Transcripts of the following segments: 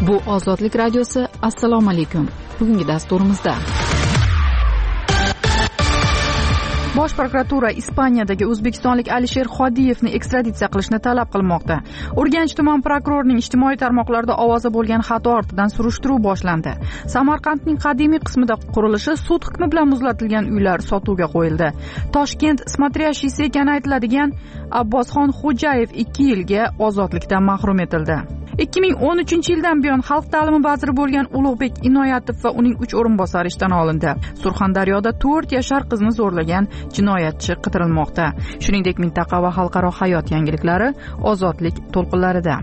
Bu Ozodlik radiosi. Assalomu alaykum. Bugungi dasturimizda Bosh prokuratura Ispaniyadagi o'zbekistonlik Alisher Xodiyevni ekstraditsiya qilishni talab qilmoqda. Urganch tuman prokurorining ijtimoiy tarmoqlarda ovozi bo'lgan xato ortidan surishtiruv boshlandi. Samarqandning qadimiy qismida qurilishi sud hukmi bilan muzlatilgan uylar sotuvga qo'yildi. Toshkent Smatrashisi ekani aytiladigan Abbosxon Xo'jayev 2 yilga ozodlikdan mahrum etildi. 2013-yildan buyon xalq ta'limi vaziri bo'lgan Ulug'bek Inoyatov va uning 3 o'rinbosari ishdan olindi. Surxondaryoda 4 yashar qizni zo'rlagan jinoyatchi qidirilmoqda. Shuningdek, mintaqa va xalqaro hayot yangiliklari Ozodlik to'lqinlarida.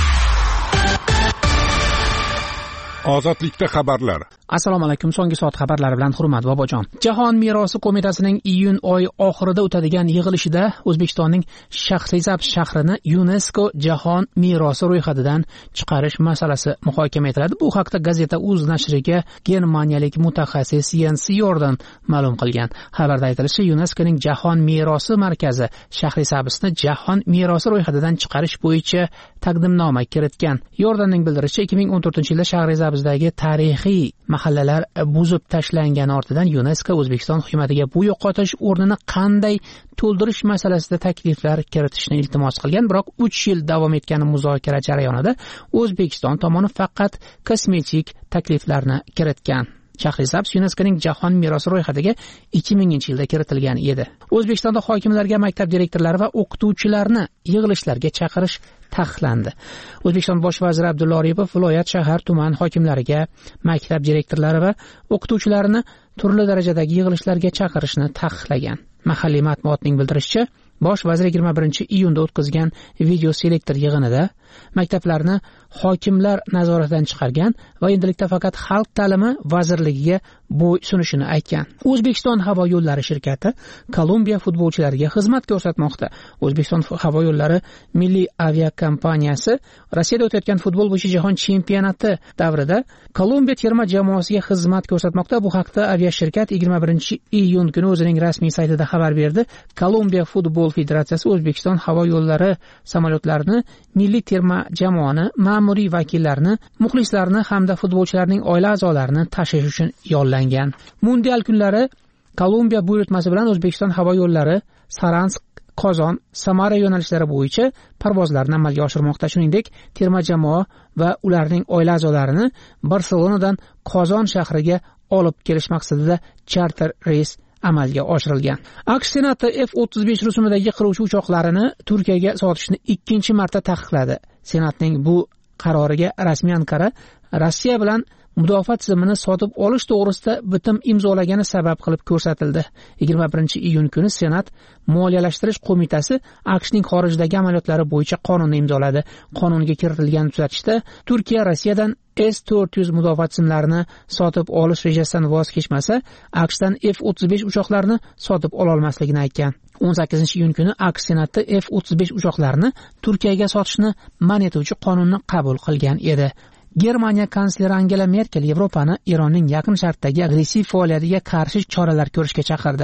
Ozodlikda xabarlar. Assalomu alaykum. So'nggi soat xabarlari bilan hurmatli bobojon. Jahon merosi qo'mitasining iyun oyi oxirida o'tadigan yig'ilishida O'zbekistonning Shahrisabz shahrini UNESCO jahon merosi ro'yxatidan chiqarish masalasi muhokama etiladi. Bu haqda gazeta Uz nashriga germaniyalik mutaxassis Jens Jordan ma'lum qilgan. Xabarda aytilishicha, UNESCOning jahon merosi markazi Shahrisabzni jahon merosi ro'yxatidan chiqarish bo'yicha taqdimnoma kiritgan. Jordanning bildirishicha, 2014-yilda Shahrisabzdagi tarixiy mahallalar buzib tashlangani ortidan UNESCO O'zbekiston hukumatiga bu yo'qotish o'rnini qanday to'ldirish masalasida takliflar kiritishni iltimos qilgan, biroq 3 yil davom etgan muzokara jarayonida O'zbekiston tomoni faqat kosmetik takliflarni kiritgan. Shahrisabz UNESCOning jahon merosi ro'yxatiga 2000-yilda kiritilgan edi. O'zbekistonda hokimlarga, maktab direktorlari va o'qituvchilarni yig'ilishlarga chaqirish taqiqlandi. O'zbekiston bosh vaziri Abdulla Aripov viloyat, shahar, tuman hokimlariga, maktab direktorlari va o'qituvchilarini turli darajadagi yig'ilishlarga chaqirishni taqiqlagan. Mahalliy matbuotning bildirishicha, bosh vazir 21-iyunda o'tkazgan video selektor yig'inida maktablarni hokimlar nazoratidan chiqargan va endilikda faqat xalq ta'limi vazirligiga bo'ysunishini aytgan. O'zbekiston havo yo'llari shirkati Kolumbiya futbolchilariga xizmat ko'rsatmoqda. O'zbekiston havo yo'llari milliy aviakompaniyasi Rossiyada o'tayotgan futbol bo'yicha jahon chempionati davrida Kolumbiya terma jamoasiga xizmat ko'rsatmoqda. Bu haqda aviashirkat 21-iyun kuni o'zining rasmiy saytida xabar berdi. Kolumbiya futbol federatsiyasi O'zbekiston havo yo'llari samolyotlarini, milliy terma jamoani, ma'muriy vakillarni, muxlislarni hamda futbolchilarning oila a'zolarini tashish uchun yo'llangan. Mundial kunlari Kolumbiya buyurtmasi bilan O'zbekiston havo yo'llari Saransk, Qozon, Samara yo'nalishlari bo'yicha parvozlarni amalga oshirmoqda. Shuningdek, terma jamoa va ularning oila a'zolarini Barselonadan Qozon shahriga olib kelish maqsadida charter reys amalga oshirilgan. AQSh Senati F-35 rusumidagi qiruvchi uchoqlarini Turkiyaga sotishni 2-marta taqiqladi. Senatning bu qaroriga rasmiy Ankara Rossiya bilan mudofaa tizimini sotib olish to'g'risida bitim imzolagani sabab qilib ko'rsatildi. 21-iyun kuni Senat moliyalashtirish qo'mitasi AQShning xorijdagi amaliyotlari bo'yicha qonunni imzoladi. Qonunga kiritilgan tuzatishda Turkiya Rossiyadan S-400 mudofaa tizimlarini sotib olish rejasidan voz kechmasa, AQShdan F-35 uchoqlarini sotib ola olmasligini aytgan. 18-iyun kuni AQSh Senati F-35 uchoqlarini Turkiyaga sotishni man etuvchi qonunni qabul qilgan edi. Germaniya kansleri Angela Merkel Yevropani Ironning Yaqin Sharqdagi agressiv faoliyatiga qarshi choralar ko'rishga chaqirdi.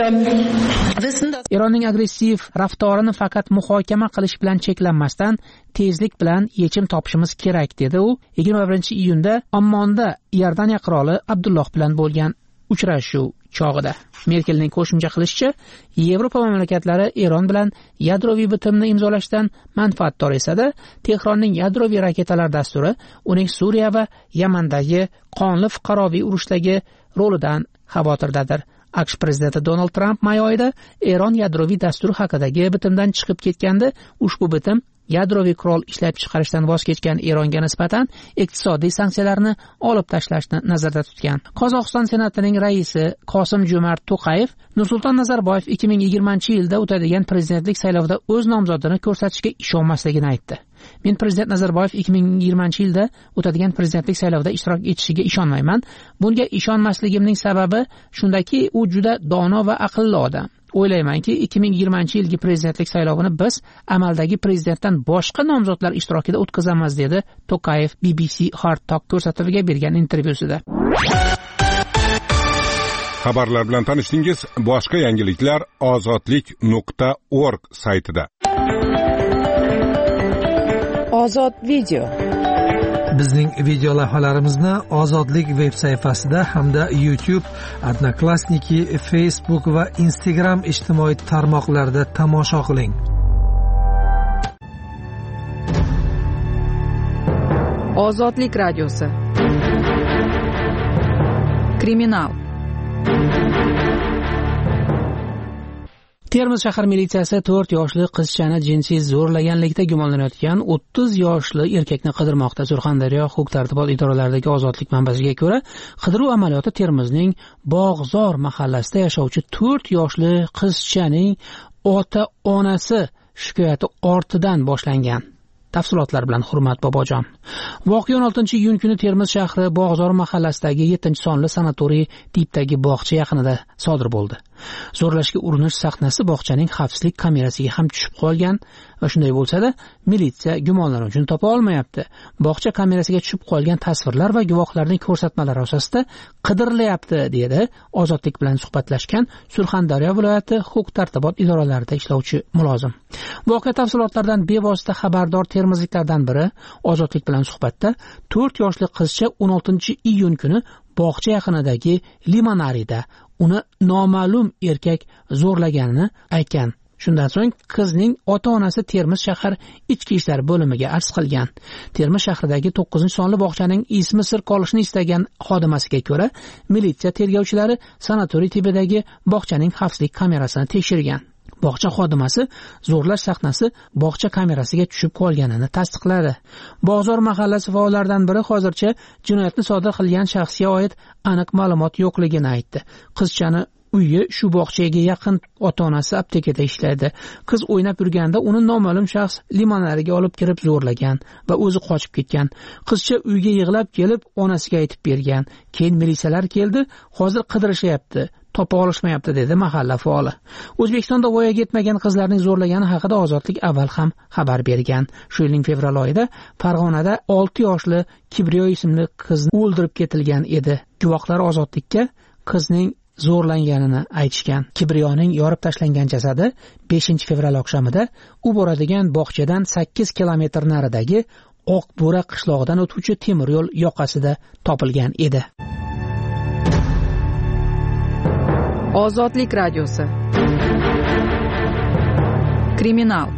Ironning agressiv raftorini faqat muhokama qilish bilan cheklanmasdan tezlik bilan yechim topishimiz kerak, dedi u 21-iyunda Ammonda Iordaniya qiroli Abdulloh bilan bo'lgan uchrashuv chog'ida. Merkelning qo'shimcha qilishicha, Yevropa mamlakatlari Eron bilan yadroviy bitimni imzolashdan manfaatdor esa-da, Tehronning yadroviy raketalar dasturi uning Suriya va Yamandagi qonli fuqaroviy urushdagi rolidan xavotirdadir. AQSh prezidenti Donald Tramp may oyida Eron yadroviy dasturi haqidagi bitimdan chiqib ketganda, ushbu bitim yadroviy qurol ishlab chiqarishdan voz kechgan Eronga nisbatan iqtisodiy sanksiyalarni olib tashlashni nazarda tutgan. Qozog'iston Senatining raisi Qosim-Jo'mart To'qayev Nursulton Nazarboyev 2020-yilda o'tadigan prezidentlik saylovida o'z nomzodini ko'rsatishga ishonmasligini aytdi. Men prezident Nazarboyev 2020-yilda o'tadigan prezidentlik saylovida ishtirok etishiga ishonmayman. Bunga ishonmasligimning sababi shundaki, u juda dono va aqlli odam. O'ylaymanki, 2020-yilgi prezidentlik saylovini biz amaldagi prezidentdan boshqa nomzodlar ishtirokida o'tkazamiz, dedi To'qayev BBC Hard Talk ko'rsatuviga bergan intervyusida. Xabarlar bilan tanishdingiz. Boshqa yangiliklar ozodlik.org saytida. Ozod video. Bizning video lavhalarimizni Ozodlik veb sayfasida hamda YouTube, Odnoklassniki, Facebook va Instagram ijtimoiy tarmoqlarida tomosha qiling. Ozodlik radiosi. Kriminal. Termiz shahar militsiyasi 4 yoshli qizchani jinsiy zo'rlaganlikda gumonlanayotgan 30 yoshli erkakni qidirmoqda. Surxondaryo huquq-tartibot idoralaridagi Ozodlik manbasiga ko'ra, qidiruv amaliyoti Termizning Bog'zor mahallasida yashovchi 4 yoshli qizchaning ota-onasi shikoyati ortidan boshlangan. Tafsilotlar bilan Hurmat Bobojon. Voqea 16-iyun kuni Termiz shahri Bog'zor mahallasidagi 7-sonli sanatoriy tipdagi bog'cha yaqinida sodir bo'ldi. Zo'rlashga urinish sahnasi bog'chaning xavfsizlik kamerasiga ham tushib qolgan va shunday bo'lsa-da, militsiya gumonlanuvchini topa olmayapti. Bog'cha kamerasiga tushib qolgan tasvirlar va guvohlarning ko'rsatmalari asosida qidirilyapti, dedi Ozodlik bilan suhbatlashgan Surxondaryo viloyati huquq-tartibot idoralarida ishlovchi mulozim. Voqea tafsilotlaridan bevosita xabardor termizliklardan biri Ozodlik bilan suhbatda 4 yoshli qizcha 16-iyun kuni bog'cha yaqinidagi limonariyda uni noma'lum erkak zo'rlaganini aytgan. Shundan so'ng qizning ota-onasi Termiz shahar ichki ishlar bo'limiga arz qilgan. Termiz shahridagi 9-sonli bog'chaning ismi sir qolishini istagan xodimasiga ko'ra, militsiya tergovchilari sanatoriy tipidagi bog'chaning xavfsizlik kamerasini tekshirgan. Bog'cha xodimasi zo'rlash sahnasi bog'cha kamerasiga tushib qolganini tasdiqladi. Bog'zor mahallasi faollaridan biri hozircha jinoyatni sodir qilgan shaxsga oid aniq ma'lumot yo'qligini aytdi. Qizchani uyi shu bog'chaga yaqin, ota-onasi aptekada ishlaydi. Qiz o'ynab yurganda uni noma'lum shaxs limonariga olib kirib zo'rlagan va o'zi qochib ketgan. Qizcha uyga yig'lab kelib onasiga aytib bergan. Keyin militsiyalar keldi, hozir qidirishyapti. Topa olishmayapti, dedi mahalla faoli. O'zbekistonda voyaga yetmagan qizlarning zo'rlagani haqida Ozodlik avval ham xabar bergan. Shu yilning fevral oyida Farg'onada 6 yoshli Kibriyo ismli qizni o'ldirib ketilgan edi. Guvohlar Ozodlikka qizning zo'rlanganini aytishgan. Kibriyoning yorib tashlangan jasadi 5-fevral oqshomida u boradigan bog'chadan 8 kilometr naridagi Oqbo'ra qishlog'idan o'tuvchi temir yo'l yoqasida topilgan edi. Ozodlik radiosi. Kriminal.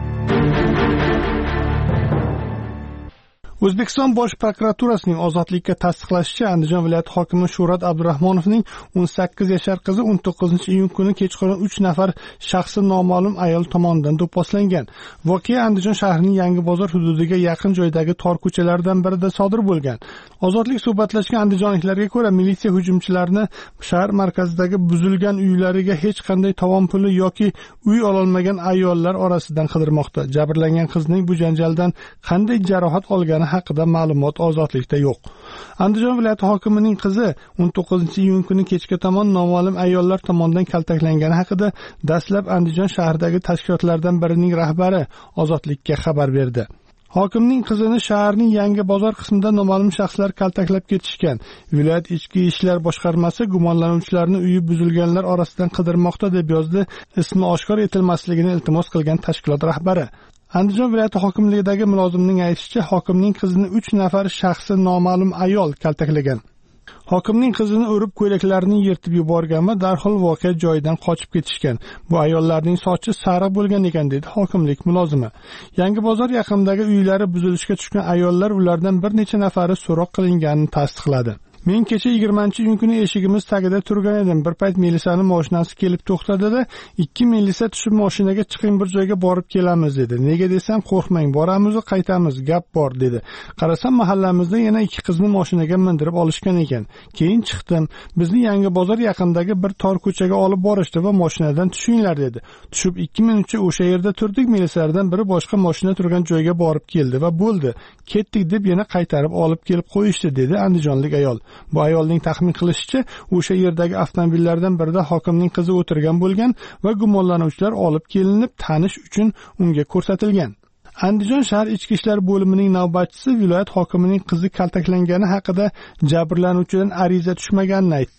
O'zbekiston Bosh prokuraturasining Ozodlikka tasdiqlashicha, Andijon viloyati hokimi Shuhrat Abdurahmonovning 18 yashar qizi 19-iyun kuni kechqurun 3 nafar shaxsi noma'lum ayol tomonidan do'pposlangan. Voqea Andijon shahrining Yangi bozor hududiga yaqin joydagi tor ko'chalardan birida sodir bo'lgan. Ozodlik suhbatlashgan andijonliklarga ko'ra, militsiya hujumchilarni shahar markazidagi buzilgan uylariga hech qanday tovon puli yoki uy ololmagan ayollar orasidan qidirmoqda. Jabrlangan qizning bu janjaldan qanday jarohat olgani haqida ma'lumot Ozodlikda yo'q. Andijon viloyati hokimining qizi 19-iyun kuni kechga tomon noma'lum ayollar tomonidan kaltaklangani haqida dastlab Andijon shahridagi tashkilotlardan birining rahbari Ozodlikka xabar berdi. Hokimning qizini shaharning Yangi bozor qismida noma'lum shaxslar kaltaklab ketishgan. Viloyat ichki ishlar boshqarmasi gumonlanuvchilarni uyi buzilganlar orasidan qidirmoqda, deb yozdi ismi oshkor etilmasligini iltimos qilgan tashkilot rahbari. Andijon viloyati hokimligidagi mulozimning aytishicha, hokimning qizini 3 nafar shaxsi noma'lum ayol kaltaklagan. Hokimning qizini urib ko'ylaklarini yirtib yuborgan va darhol voqea joyidan qochib ketishgan. Bu ayollarning sochi sariq bo'lgan ekan, dedi hokimlik mulozimi. Yangi bozor yaqinidagi uylari buzilishga tushgan ayollar, ulardan bir necha nafari so'roq qilinganini tasdiqladi. Men kecha 20-iyun kuni eshigimiz tagida turgan edim. Bir payt militsiyaning mashinasi kelib to'xtadi-da, 2 militsiya tushib mashinaga chiqing, bir joyga borib kelamiz, dedi. Nega desam, qo'rqmang, boramiz va qaytamiz, gap bor, dedi. Qarasam, mahallamizda yana 2 qizni mashinaga mindirib olishgan ekan. Keyin chiqdim. Bizni Yangi bozor yaqinidagi bir tor ko'chaga olib borishdi va mashinadan tushinglar, dedi. Tushib 2 minutcha o'sha yerda turdik. Militsiyalardan biri boshqa mashina turgan joyga borib keldi va bo'ldi. Ketdik deb yana qaytarib olib kelib qo'yishdi, dedi andijonlik ayol. Bu ayolning taxmin qilishicha, o'sha yerdagi avtomobillardan birida hokimning qizi o'tirgan bo'lgan va gumonlanuvchilar olib kelinib, tanish uchun unga ko'rsatilgan. Andijon shahar ichki ishlar bo'limining navbatchisi viloyat hokimining qizi kaltaklangani haqida jabrlanuvchidan ariza tushmaganini aytdi.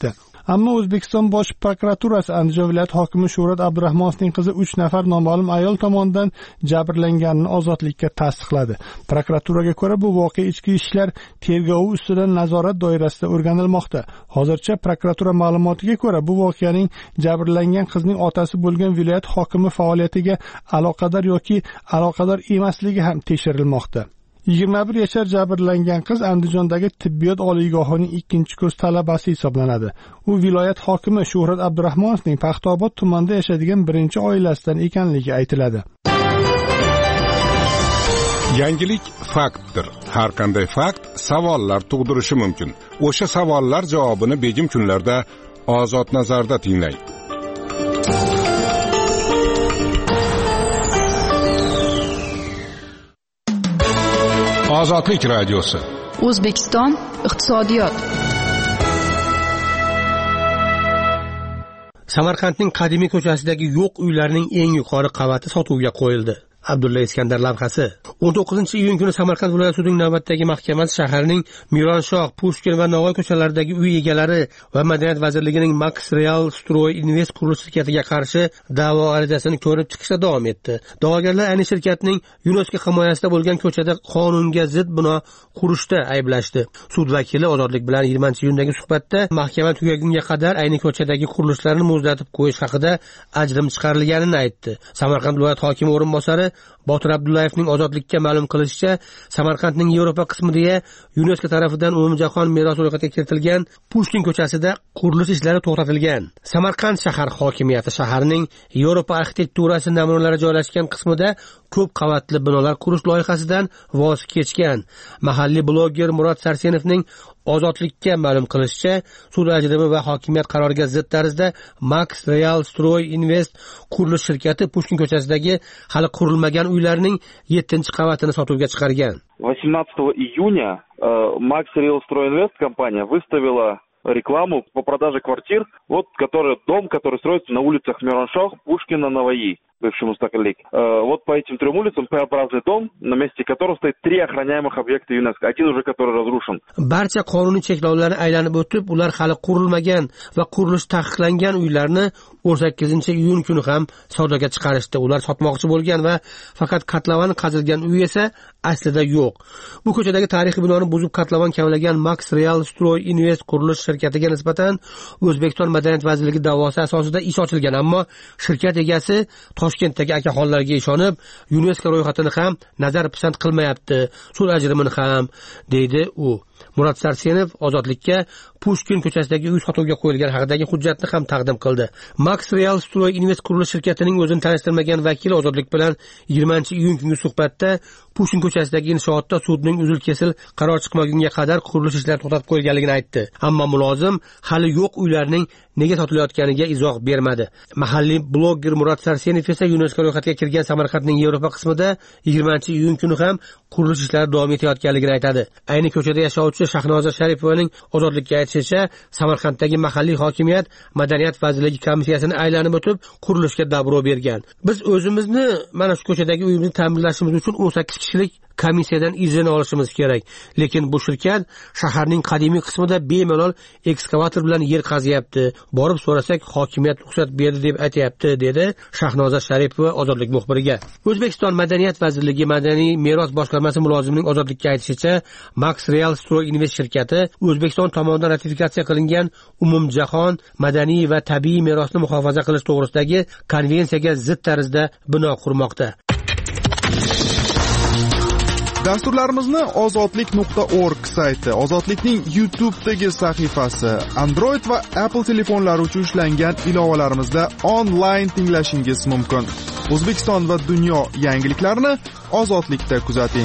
Ammo O'zbekiston bosh prokuraturasi Andijon viloyati hokimi Shuhrat Abdurahmonovning qizi 3 nafar noma'lum ayol tomonidan jabrlanganini ozodlikka tasdiqladi. Prokuraturaga ko'ra, bu voqea ichki ishlar tergovi ustidan nazorat doirasida o'rganilmoqda. Hozircha prokuratura ma'lumotiga ko'ra, bu voqeaning jabrlangan qizning otasi bo'lgan viloyat hokimi faoliyatiga aloqador yoki aloqador emasligi ham tekshirilmoqda. 21 yashar jabrlangan qiz Andijondagi tibbiyot oliygohining 2-kurs talabasi hisoblanadi. U viloyat hokimi Shuhrat Abdurahmonovning Paxtaobod tumanida yashaydigan birinchi oilasidan ekanligi aytiladi. Yangilik faktdir. Har qanday fakt savollar tug'dirishi mumkin. O'sha savollar javobini begim kunlarda Ozod nazarda tinglang. Ozodlik radiosi. O'zbekiston iqtisodiyot. Samarqandning qadimiy ko'chasidagi yo'q uylarning eng yuqori qavati sotuvga qo'yildi. Abdulla Iskandar lavhasi. 19-iyun kuni Samarqand viloyat sudining navbatdagi mahkamasi shaharning Mironshoh, Pushkin va Navoiy ko'chalaridagi uy egalari va Madaniyat vazirligining Max Real Stroy Invest qurilish shirkatiga qarshi da'vo arizasini ko'rib chiqishda davom etdi. Da'vogarlar ayni shirkatning UNESCO himoyasida bo'lgan ko'chada qonunga zid bino qurishda ayblashdi. Sud vakili Ozodlik bilan 20-iyundagi suhbatda mahkama tugagunga qadar ayni ko'chadagi qurilishlarni muzlatib qo'yish haqida ajrim chiqarilganini aytdi. Samarqand viloyat hokimi o'rinbosari Botir Abdullayevning Ozodlikka ma'lum qilishicha, Samarqandning Yevropa qismida UNESCO tomonidan umumjahon meros ro'yxatiga kiritilgan Pushkin ko'chasida qurilish ishlari to'xtatilgan. Samarqand shahar hokimiyati shaharning Yevropa arxitekturasi namunalari joylashgan qismida ko'p qavatli binolar qurish loyihasidan voz kechgan. Mahalliy bloger Murod Sarsenovning Ozodlikka ma'lum qilishicha, sud ajrimi va hokimiyat qaroriga zid tarzda Max Real Stroy Invest qurilish shirkati Pushkin ko'chasidagi hali qurilmagan uylarning 7-qavatini sotuvga chiqargan. 18 июня Max Real Stroy Invest компания выставила рекламу по продаже квартир, дом, который строится на улицах Мироншох, Пушкина, Наваи, бывший Мустакалик. Вот по этим 3 улицам П-образный дом, на месте которого стоит 3 охраняемых объекта ЮНЕСКО, один уже который разрушен. Barcha qonuniy cheklovlarni aylanib o'tib, ular hali qurilmagan va qurilish taqiqlangan uylarni 18-iyun kuni ham savdoga chiqarishdi. Ular sotmoqchi bo'lgan va faqat katlavani qazilgan uy esa aslida yo'q. Bu ko'chadagi tarixiy binoni buzib katlavan kavlagan Max Real Stroy Invest qurilish shirkatiga nisbatan O'zbekiston Madaniyat vazirligi da'vosi asosida ish ochilgan, ammo shirkat egasi Toshkentdagi akaxonlarga ishonib, UNESCO ro'yxatini ham nazar pisand qilmayapti, sud ajrimini ham, deydi u. Murod Sarsenov Ozodlikka Pushkin ko'chasidagi uy sotuvga qo'yilgan haqidagi hujjatni ham taqdim qildi. Max Real Stroy Invest qurilish shirkatining o'zini tanishtirmagan vakili Ozodlik bilan 20-iyun kungi suhbatda Pushkin ko'chasidagi inshootda sudning uzil-kesil qaror chiqmagunga qadar qurilish ishlari to'xtatib qo'yilganligini aytdi. Ammo mulozim hali yo'q uylarning nega sotilayotganiga izoh bermadi. Mahalliy bloger Murod Sarsenov esa UNESCO ro'yxatiga kirgan Samarqandning Yevropa qismida 20-iyun kuni ham qurilish ishlari davom etayotganligini aytadi. Ayni ko'chada yashovchi Shahnoza Sharipovaning Ozodlikka aytishicha, Samarqanddagi mahalliy hokimiyat Madaniyat vazirligi komissiyasini aylanib o'tib, qurilishga dabro bergan. Biz o'zimizni mana shu ko'chadagi uyimizni ta'minlashimiz uchun 18 kishilik komissiyadan izn olishimiz kerak. Lekin bu shirkat shaharning qadimiy qismida bemalol ekskavator bilan yer qazyapti. Borib so'rasak, hokimiyat ruxsat berdi deb aytayapti, dedi Shahnoza Sharipova Ozodlik muxbiriga. O'zbekiston Madaniyat vazirligi madaniy meros boshqarmasi mulozimining Ozodlikka aytishicha, Max Real Stroy Invest shirkati O'zbekiston tomonidan ratifikatsiya qilingan umumjahon madaniy va tabiiy merosni muhofaza qilish to'g'risidagi konvensiyaga zid tarzda bino qurmoqda. Dasturlarimizni ozodlik.org sayti, Ozodlikning YouTube'dagi sahifasi, Android va Apple telefonlari uchun ishlangan ilovalarimizda onlayn tinglashingiz mumkin. O'zbekiston va dunyo yangiliklarini Ozodlikda kuzating.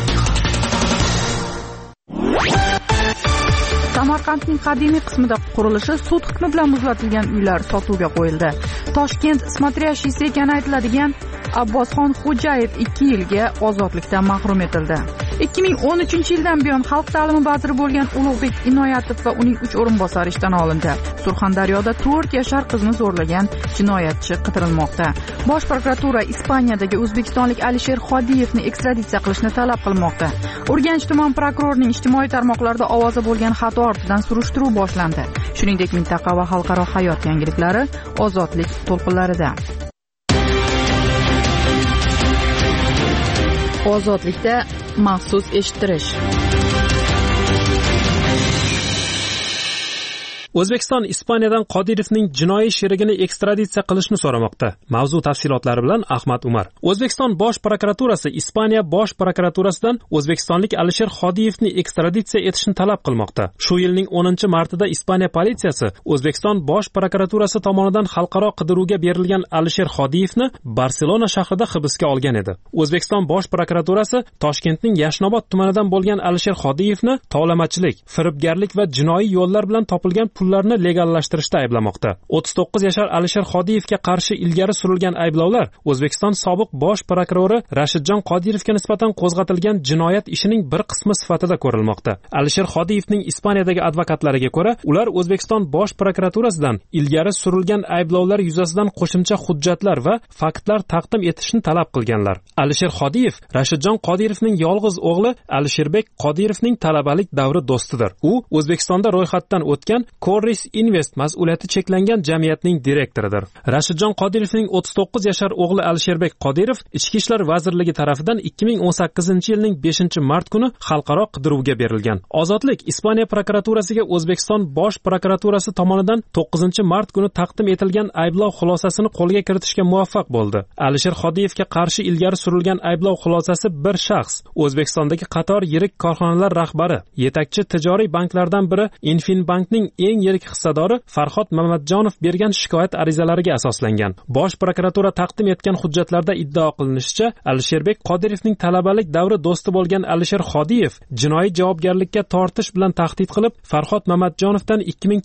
Samarqandning qadimiy qismida qurilishi sud hukmi bilan muzlatilgan uylar sotuvga qo'yildi. Toshkent Smotryashisi ekani aytiladigan Abbosxon Xo'jayev 2 yilga ozodlikdan mahrum etildi. 2013-yildan buyon xalq ta'limi vaziri bo'lgan Ulug'bek Inoyatov va uning 3 o'rinbosari ishdan olindi. Surxondaryoda 4 yashar qizni zo'rlagan jinoyatchi qidirilmoqda. Bosh prokuratura Ispaniyadagi o'zbekistonlik Alisher Xodiyevni ekstraditsiya qilishni talab qilmoqda. Urganch tuman prokurorining ijtimoiy tarmoqlarda ovozi bo'lgan xato ortidan surishtiruv boshlandi. shuningdek mintaqa va xalqaro hayot yangiliklari ozodlik to'lqinlarida. Ozodlikda maxsus eshittirish. O'zbekiston Ispaniyadan Qodirovning jinoiy sherigini ekstraditsiya qilishni so'ramoqda. Mavzu tafsilotlari bilan Ahmad Umar. O'zbekiston Bosh prokuraturasi Ispaniya Bosh prokuraturasidan o'zbekistonlik Alisher Xodiyevni ekstraditsiya etishni talab qilmoqda. Shu yilning 10-martida Ispaniya politsiyasi O'zbekiston Bosh prokuraturasi tomonidan xalqaro qidiruvga berilgan Alisher Xodiyevni Barselona shahrida hibsga olgan edi. O'zbekiston Bosh prokuraturasi Toshkentning Yashnobod tumanidan bo'lgan Alisher Xodiyevni tovlamachilik, firibgarlik va jinoiy yo'llar bilan topilgan pullarni legallashtirishda ayblamoqda. 39 yashar Alisher Xodiyevga qarshi ilgari surilgan ayblovlar O'zbekiston sobiq bosh prokurori Rashidjon Qodirovga nisbatan qo'zg'atilgan jinoyat ishining bir qismi sifatida ko'rilmoqda. Alisher Xodiyevning Ispaniyadagi advokatlariga ko'ra, ular O'zbekiston bosh prokuraturasidan ilgari surilgan ayblovlar yuzasidan qo'shimcha hujjatlar va faktlar taqdim etishni talab qilganlar. Alisher Xodiyev Rashidjon Qodirovning yolg'iz o'g'li Alisherbek Qodirovning talabalik davri do'stidir. U O'zbekistonda ro'yxatdan o'tgan Corris Invest mas'uliyati cheklangan jamiyatning direktoridir. Rashidjon Qodirovning 39 yashar o'g'li Alisherbek Qodirov Ichki ishlar vazirligi tomonidan 2018-yilning 5-mart kuni xalqaro qidiruvga berilgan. Ozodlik Ispaniya prokuraturasiga O'zbekiston bosh prokuraturasi tomonidan 9-mart kuni taqdim etilgan ayblov xulosasini qo'lga kiritishga muvaffaq bo'ldi. Alisher Xodiyevga qarshi ilgari surilgan ayblov xulosasi bir shaxs, O'zbekistondagi qator yirik korxonalar rahbari, yetakchi tijoriy banklardan biri Infinbankning eng yirik hissadori Farhod Mamatjonov bergan shikoyat arizalariga asoslangan. Bosh prokuratura taqdim etgan hujjatlarda iddao qilinishicha, Alisherbek Qodirovning talabalik davri do'sti bo'lgan Alisher Xodiyev jinoiy javobgarlikka tortish bilan tahdid qilib, Farhod Mamatjonovdan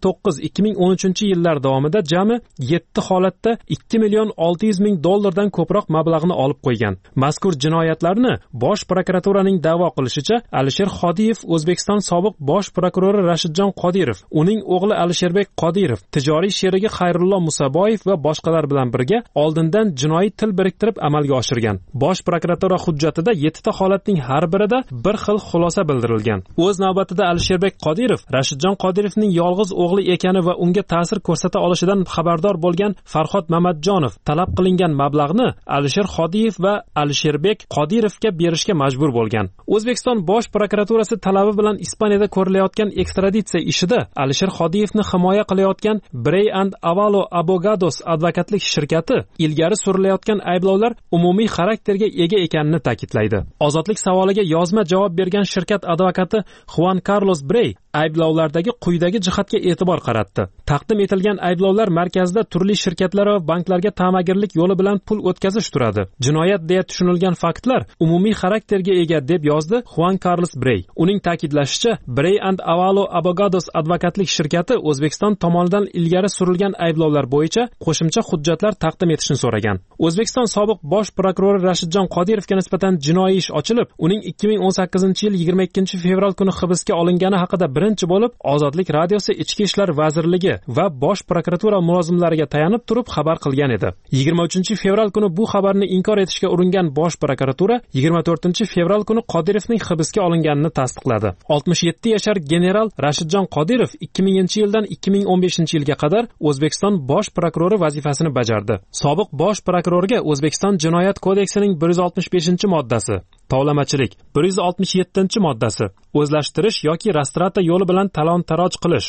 2009-2013 yillar davomida jami 7 holatda 2 million 600 ming dollardan ko'proq mablag'ni olib qo'ygan. Mazkur jinoyatlarni bosh prokuraturaning da'vo qilishicha, Alisher Xodiyev O'zbekiston sobiq bosh prokurori Rashidjon Qodirov, uning o'g'li Alisherbek Qodirov, tijoriy sherigi Xayrullo Musaboyev va boshqalar bilan birga oldindan jinoiy til biriktirib amalga oshirgan. Bosh prokuratura hujjatida 7 ta holatning har birida bir xil xulosa bildirilgan. O'z navbatida Alisherbek Qodirov Rashidjon Qodirovning yolg'iz o'g'li ekani va unga ta'sir ko'rsata olishidan xabardor bo'lgan Farhod Mamatjonov talab qilingan mablag'ni Alisher Xodiyev va Alisherbek Qodirovga berishga majbur bo'lgan. O'zbekiston bosh prokuraturasi talabi bilan Ispaniyada ko'rilayotgan ekstraditsiya ishida Alisher Xodiyevni himoya qilayotgan Bray and Avalo Abogados advokatlik shirkati ilgari surilayotgan ayblovlar umumiy xarakterga ega ekanini ta'kidlaydi. Ozodlik savoliga yozma javob bergan shirkat advokati Juan Carlos Bray ayblovlardagi quyidagi jihatga e'tibor qaratdi. Taqdim etilgan ayblovlar markazida turli shirkatlar va banklarga ta'magirlik yo'li bilan pul o'tkazish turadi. Jinoyat deya tushunilgan faktlar umumiy xarakterga ega deb yozdi Juan Carlos Bray. Uning ta'kidlashicha, Bray and Avalo Abogados advokatlik shirkati O'zbekiston tomonidan ilgari surilgan ayblovlar bo'yicha qo'shimcha hujjatlar taqdim etishni so'ragan. O'zbekiston sobiq bosh prokurori Rashidjon Qodirovga nisbatan jinoiy ish ochilib, uning 2018-yil 22-fevral kuni hibsga olingani haqida birinchi bo'lib Ozodlik radiosi Ichki ishlar vazirligi va bosh prokuratura mulozimlariga tayanib turib xabar qilgan edi. 23-fevral kuni bu xabarni inkor etishga uringan bosh prokuratura 24-fevral kuni Qodirovning hibsga olinganini tasdiqladi. 67 yashar general Rashidjon Qodirov 2000-yildan 2015-yilga qadar O'zbekiston bosh prokurori vazifasini bajardi. Sobiq bosh prokurorga O'zbekiston Jinoyat kodeksining 165-moddasi, tovlamachilik 167-moddasi, o'zlashtirish yoki rastrata yo'li bilan talon-taroj qilish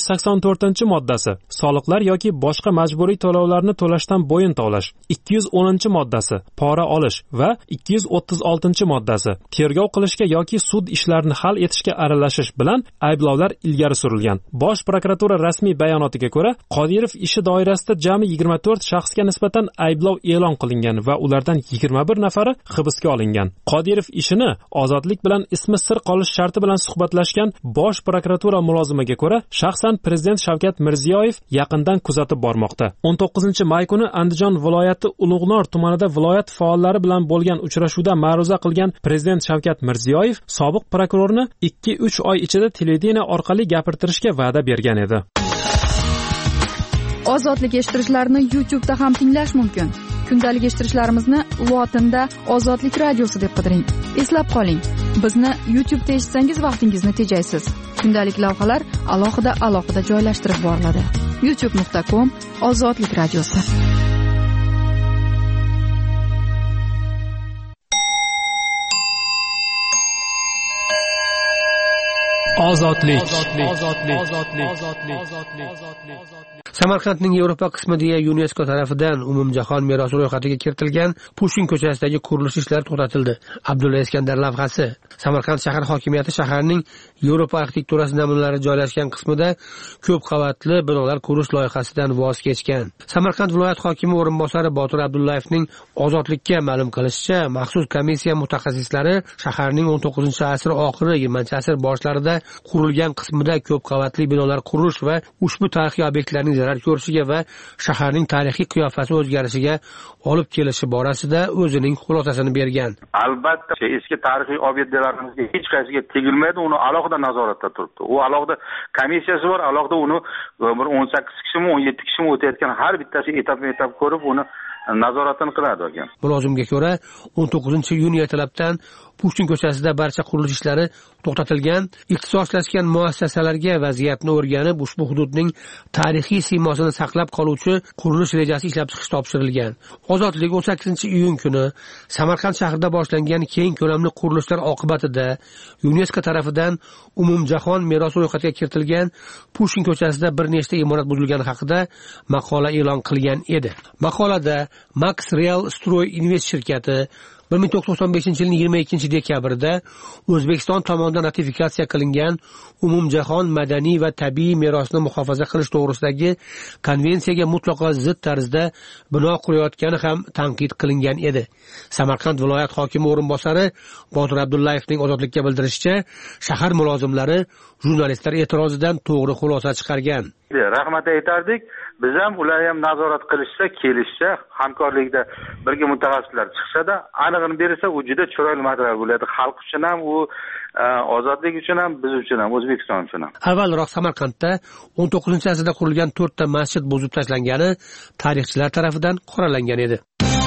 184-moddasi, soliqlar yoki boshqa majburiy to'lovlarni to'lashdan bo'yin tovlash 210-moddasi, pora olish va 236-moddasi, tergov qilishga yoki sud ishlarini hal etishga aralashish bilan ayblovlar ilgari surilgan. Bosh prokuratura rasmiy bayonotiga ko'ra, Qodirov ishi doirasida jami 24 shaxsga nisbatan ayblov e'lon qilingan va ulardan 21 nafari hibsga olingan. Qodirov ishini ozodlik bilan ismi sir qolish sharti bilan suhbatlashgan bosh prokuratura mulozimiga ko'ra, shaxsan prezident Shavkat Mirziyoyev yaqindan kuzatib bormoqda. 19-may kuni Andijon viloyati Ulug'nor tumanida viloyat faollari bilan bo'lgan uchrashuvda ma'ruza qilgan prezident Shavkat Mirziyoyev sobiq prokurorni 2-3 oy ichida televideniya orqali gapirtirishga va'da bergan edi. Ozodlik eshittirishlarini YouTube'da ham tinglash mumkin. kundalik eshittirishlarimizni lotinda Ozodlik radiosi deb qidiring. Eslab qoling, bizni YouTube'da eshitsangiz vaqtingizni tejaysiz. Kundalik lavhalar alohida joylashtirib boriladi. youtube.com/Ozodlik radiosi. Ozodlik. Samarqandning Yevropa qismida UNESCO tarafidan umumjahon merosi ro'yxatiga kiritilgan Pushkin ko'chasidagi qurilish ishlari to'xtatildi. Abdulla Iskandar lavhasi. Samarqand shahar hokimiyati shaharning Yevropa arxitekturasi namunalari joylashgan qismida ko'p qavatli binolar qurish loyihasidan voz kechgan. Samarqand viloyat hokimi o'rinbosari Botir Abdullayevning Ozodlikka ma'lum qilishicha, maxsus komissiya mutaxassislari shaharning 19-asr oxiri 20-asr boshlarida qurilgan qismida ko'p qavatli binolar qurish va ushbu tarixiy obyektlarning zarar ko'rishiga va shaharning tarixiy qiyofasi o'zgarishiga olib kelishi borasida o'zining xulosasini bergan. Albatta, eski tarixiy obyektlarimizga hech qaysiga tegilmaydi, uni alohida nazoratda turibdi. U alohida komissiyasi bor, alohida uni bir 18 kishimi, 17 kishimi o'tayotgan har bittasi etap ko'rib, uni nazoratini qiladi ekan. Mulozimga ko'ra, 19-iyun ertalabdan Pushkin ko'chasida barcha qurilish ishlari to'xtatilgan. Ixtisoslashgan muassasalarga vaziyatni o'rganib, ushbu hududning tarixiy siymosini saqlab qoluvchi qurilish rejasi ishlab chiqish topshirilgan. Ozodlik 18-iyun kuni Samarqand shahrida boshlangan keng ko'lamli qurilishlar oqibatida UNESCO tarafidan umumjahon merosi ro'yxatiga kiritilgan Pushkin ko'chasida bir nechta imorat buzilgani haqida maqola e'lon qilgan edi. Maqolada Max Real Stroy Invest shirkati 1995 yilning 22-dekabrida O'zbekiston tomonidan ratifikatsiya qilingan umumjahon madaniy va tabiiy merosni muhofaza qilish to'g'risidagi konvensiyaga mutlaqo zid tarzda bino qurayotgani ham tanqid qilingan edi. Samarqand viloyat hokimi o'rinbosari Botir Abdullayevning Ozodlikka bildirishicha, shahar mulozimlari jurnalistlar e'tirozidan to'g'ri xulosa chiqargan. Rahmat aytardik. Biz ham ular ham nazorat qilishsa, kelishsa, hamkorlikda birga mutaxassislar chiqsa-da, aniqini bersa, u juda chiroyli material bo'ladi. Xalq uchun ham, u ozodlik uchun ham, biz uchun ham, O'zbekiston uchun ham. Avvalroq Samarqandda 19-asrda qurilgan 4 ta masjid buzib tashlangani tarixchilar tomonidan qoralangan edi.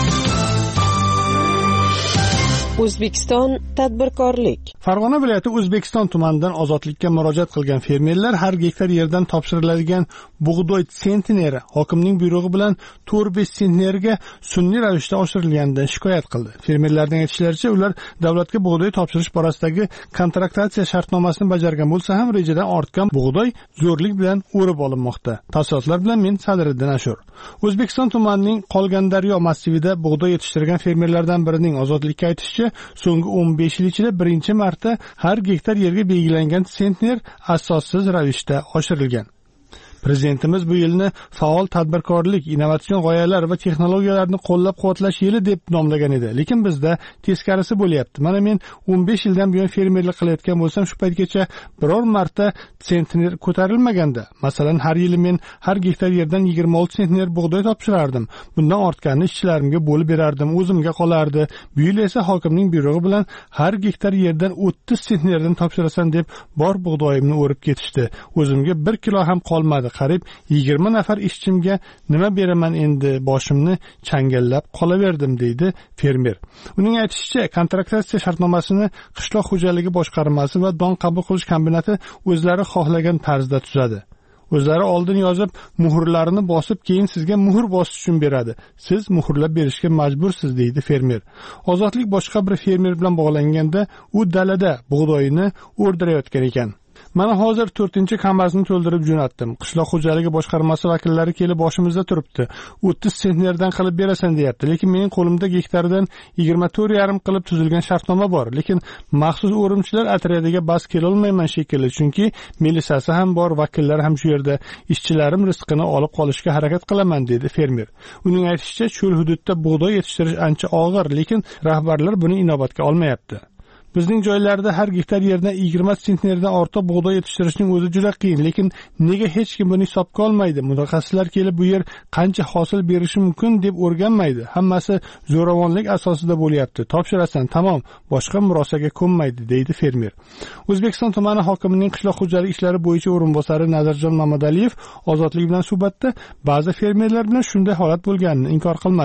O'zbekiston tadbirkorlik. Farg'ona viloyati O'zbekiston tumanidan ozodlikka murojaat qilgan fermerlar har gektar yerdan topshiriladigan bug'doy sentneri hokimning buyrug'i bilan 4-5 sentnerga sun'iy ravishda oshirilganidan shikoyat qildi. Fermerlarning aytishlaricha, ular davlatga bug'doy topshirish borasidagi kontraktatsiya shartnomasini bajargan bo'lsa ham rejadan ortgan bug'doy zo'rlik bilan o'rib olinmoqda. Tafsilotlar bilan men Sadriddin Ashur. O'zbekiston tumanining Qolgandaryo massivida bug'doy yetishtirgan fermerlardan birining Ozodlikka aytishicha, so'nggi 15 yil ichida birinchi marta har gektar yerga belgilangan sentner asossiz ravishda oshirilgan. Prezidentimiz bu yilni faol tadbirkorlik, innovatsion g'oyalar va texnologiyalarni qo'llab-quvvatlash yili deb nomlagan edi. Lekin bizda teskarisi bo'lyapti. Mana men 15 yildan buyon fermerlik qilayotgan bo'lsam, shu paytgacha biror marta sentner ko'tarilmaganda. Masalan, har yili men har gektar yerdan 26 sentner bug'doy topshirardim. Bundan ortganini ishchilarimga bo'lib berardim, o'zimga qolardi. Bu yil esa hokimning buyrug'i bilan har gektar yerdan 30 sentnerdan topshirasan deb bor bug'doyimni o'rib ketishdi. O'zimga 1 kilo ham qolmadi. Qarib 20 nafar ishchimga nima beraman endi, boshimni changallab qolaverdim, deydi fermer. Uning aytishicha, kontraktatsiya shartnomasini qishloq xo'jaligi boshqarmasi va don qabul qilish kombinati o'zlari xohlagan tarzda tuzadi. O'zlari oldin yozib, muhrlarini bosib, keyin sizga muhr bosish uchun beradi. Siz muhrlab berishga majbursiz, deydi fermer. Ozodlik boshqa bir fermer bilan bog'langanda, u dalada bug'doyini o'rdirayotgan ekan. Mana hozir 4-kambasini to'ldirib jo'natdim. Qishloq xo'jaligi boshqarmasi vakillari kelib boshimizda turibdi. 30 sentnerdan qilib berasan deyapti. Lekin mening qo'limda gektardan 24,5 qilib tuzilgan shartnoma bor. Lekin maxsus o'rimchilar otryadiga bas kela olmayman shekilli, chunki milisasi ham bor, vakillar ham shu yerda. Ishchilarim rizqini olib qolishga harakat qilaman, dedi fermer. Uning aytishicha, cho'l hududda bug'doy yetishtirish ancha og'ir, lekin rahbarlar buni inobatga olmayapti. Bizning joylarda har gektar yerdan 20 sentnerdan ortiq bug'doy yetishtirishning o'zi juda qiyin, lekin nega hech kim buni hisobga olmaydi? Mutaxassislar kelib bu yer qancha hosil berishi mumkin deb o'rganmaydi. Hammasi zo'ravonlik asosida bo'lyapti. Topshirasan, tamom, boshqa murosaga ko'nmaydi, deydi fermer. O'zbekiston tumani hokimining qishloq xo'jaligi ishlari bo'yicha o'rinbosari Nazarjon Mamadaliyev Ozodlik bilan suhbatda ba'zi fermerlar bilan shunday holat bo'lganini inkor qilmadi.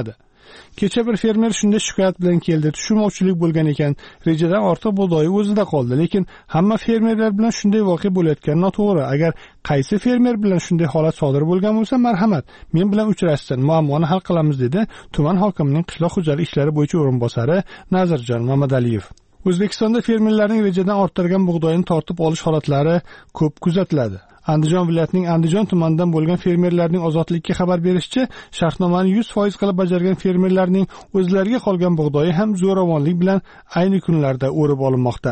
Kecha bir fermer shunday shikoyat bilan keldi. Tushunmovchilik bo'lgan ekan. Rejadan ortiq bug'doyi o'zida qoldi, lekin hamma fermerlar bilan shunday voqea bo'layotgani noto'g'ri. Agar qaysi fermer bilan shunday holat sodir bo'lgan bo'lsa, marhamat, men bilan uchrashsin, muammoni hal qilamiz, dedi tuman hokimining qishloq xo'jalik ishlari bo'yicha o'rinbosari Nazirjon Mamadaliyev. O'zbekistonda fermerlarning rejadan orttirgan bug'doyini tortib olish holatlari ko'p kuzatiladi. Andijon viloyatining Andijon tumanidan bo'lgan fermerlarning Ozodlikka xabar berishicha, shartnomani 100% qilib bajargan fermerlarning o'zlariga qolgan bug'doyi ham zo'ravonlik bilan ayni kunlarda o'rib olinmoqda.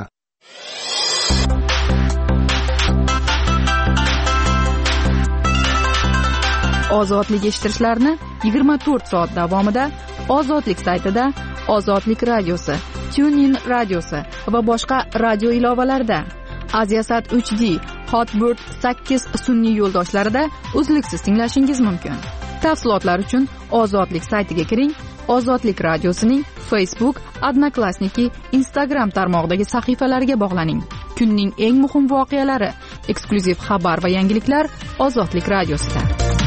Ozodlik eshittirishlarni 24 soat davomida Ozodlik saytida, Ozodlik radiosi, TuneIn radiosi va boshqa radio ilovalarida, Aziasat 3D, Hotbird 8 sun'iy yo'ldoshlarida uzluksiz tinglashingiz mumkin. Tafsilotlar uchun Ozodlik saytiga kiring. Ozodlik radiosining Facebook, Odnoklassniki, Instagram tarmog'idagi sahifalariga bog'laning. Kunning eng muhim voqealari, eksklyuziv xabar va yangiliklar Ozodlik radiosida.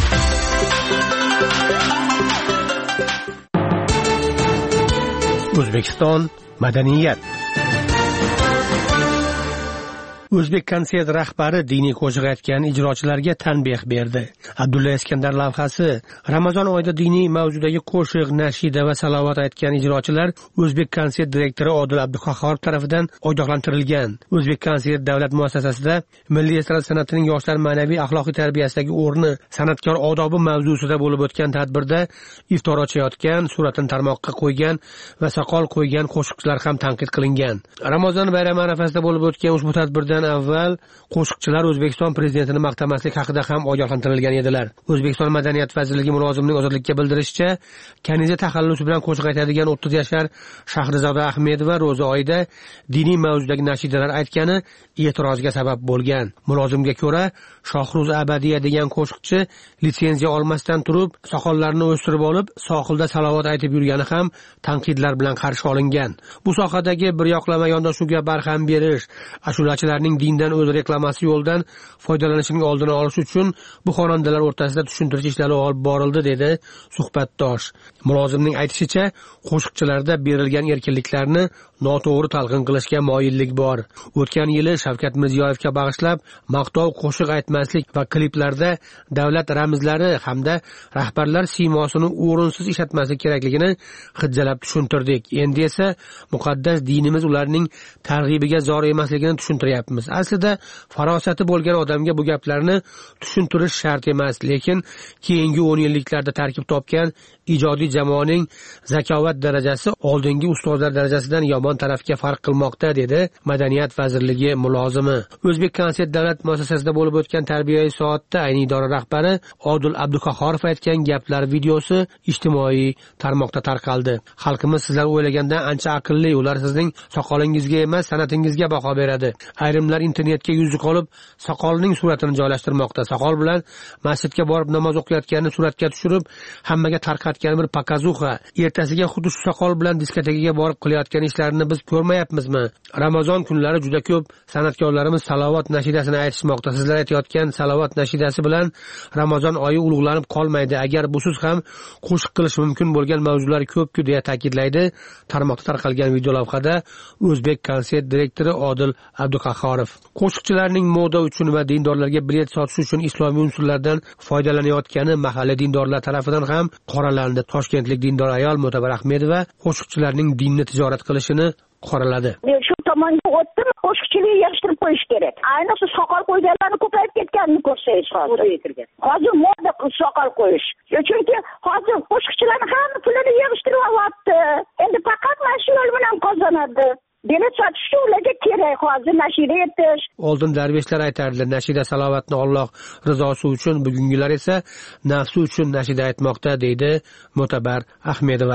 O'zbekiston madaniyat. O'zbek konsert rahbari diniy qo'shiq aytgan ijrochilarga tanbeh berdi. Abdulla Iskandar lavhasi. Ramazon oyida diniy mavzudagi qo'shiq, nashida va salovat aytgan ijrochilar O'zbek konsert direktori Odil Abduqahhorov tomonidan ogohlantirilgan. O'zbek konsert davlat muassasasida milliy estrada san'atining yoshlar ma'naviy axloqiy tarbiyasidagi o'rni, san'atkor odobi mavzusida bo'lib o'tgan tadbirda iftor ochayotgan, suratini tarmoqqa qo'ygan va soqol qo'ygan qo'shiqchilar ham tanqid qilingan. Ramazon bayrami arafasida bo'lib o'tgan ushbu tadbirda avval qo'shiqchilar O'zbekiston prezidentini maqtamaslik haqida ham ogohlantirilgan edilar. O'zbekiston madaniyat vazirligi mulozimining Ozodlikka bildirishicha, Kaniza taxallusi bilan qo'shiq aytadigan 30 yashar Shahrizoda Ahmedova ro'za oyida diniy mavzudagi nashidalar aytgani e'tirozga sabab bo'lgan. Mulozimga ko'ra, Shohruz Abadiya degan qo'shiqchi litsenziya olmasdan turib, soqollarini o'stirib olib, sohilda salovat aytib yurgani ham tanqidlar bilan qarshi olingan. Bu sohadagi bir yoqlama yondashuvga barham berish, ashulachilarning dindan o'z reklamasi yo'ldan foydalanishining oldini olish uchun bu xonandalar o'rtasida tushuntirish ishlari olib borildi, dedi suhbatdosh. Mulozimning aytishicha, qo'shiqchilarda berilgan erkinliklarni noto'g'ri talqin qilishga moyillik bor. O'tgan yili Shavkat Mirziyoyevga bag'ishlab maqtov qo'shiq aytmaslik va kliplarda davlat ramzlari hamda rahbarlar siymosini o'rinsiz ishlatmaslik kerakligini hijjalab tushuntirdik. Endi esa muqaddas dinimiz ularning targ'ibiga zor emasligini tushuntiryapmiz. Aslida farosati bo'lgan odamga bu gaplarni tushuntirish shart emas, lekin keyingi 10 yilliklarda tarkib topgan ijodiy jamoaning zakovat darajasi oldingi ustozlar darajasidan yomon tarafga farq qilmoqda, dedi Madaniyat vazirligi mulozimi. O'zbek konsert davlat muassasasida bo'lib o'tgan tarbiyaviy soatda ayni idora rahbari Odil Abduqahhorov aytgan gaplar videosi ijtimoiy tarmoqda tarqaldi. Xalqimiz sizlar o'ylagandan ancha aqlli, ular sizning soqolingizga emas, san'atingizga baho beradi. Ayrimlar internetga yuzi qolib, soqolining suratini joylashtirmoqda. Soqol bilan masjidga borib namoz o'qiyotganini suratga tushirib, hammaga tarqatgan bir pakazuxa. Ertasiga xuddi shu soqol bilan diskotekaga borib qilayotgan ishlarini biz ko'rmayapmizmi? Ramazon kunlari juda ko'p san'atkorlarimiz salovat nashidasini aytishmoqda. Sizlar aytayotgan salovat nashidasi bilan Ramazon oyi ulug'lanib qolmaydi. Agar busiz ham qo'shiq qilish mumkin bo'lgan mavzular ko'p-ku, deya ta'kidlaydi tarmoqda tarqalgan video lavhada O'zbek konsert direktori Odil Abduqahhorov. Qo'shiqchilarning moda uchun va dindorlarga bilet sotish uchun islomiy unsurlardan foydalanayotgani mahalliy dindorlar tomonidan ham qoralandi. Toshkentlik dindor ayol Mo'tabar Ahmedova qo'shiqchilarning dinni tijorat qilishini qoraladi. Shu tomonga o'tdim, qo'shiqchilik yig'ishtirib qo'yish kerak. Ayniqsa soqol qo'yganlarni ko'payib ketganini ko'rsangiz hozir moda soqol qo'yish. Chunki hozir qo'shiqchilar ham pulini yig'ishtirib olyapti. Endi faqat mana shu yo'l bilan qozonadi. Bilet sotish ularga kerak, hozir nashida aytish. Oldin darveshlar aytardilar, nashida salovatni Alloh rizosi uchun, bugungilar esa nafsi uchun nashida aytmoqda, deydi Mo'tabar Ahmedova.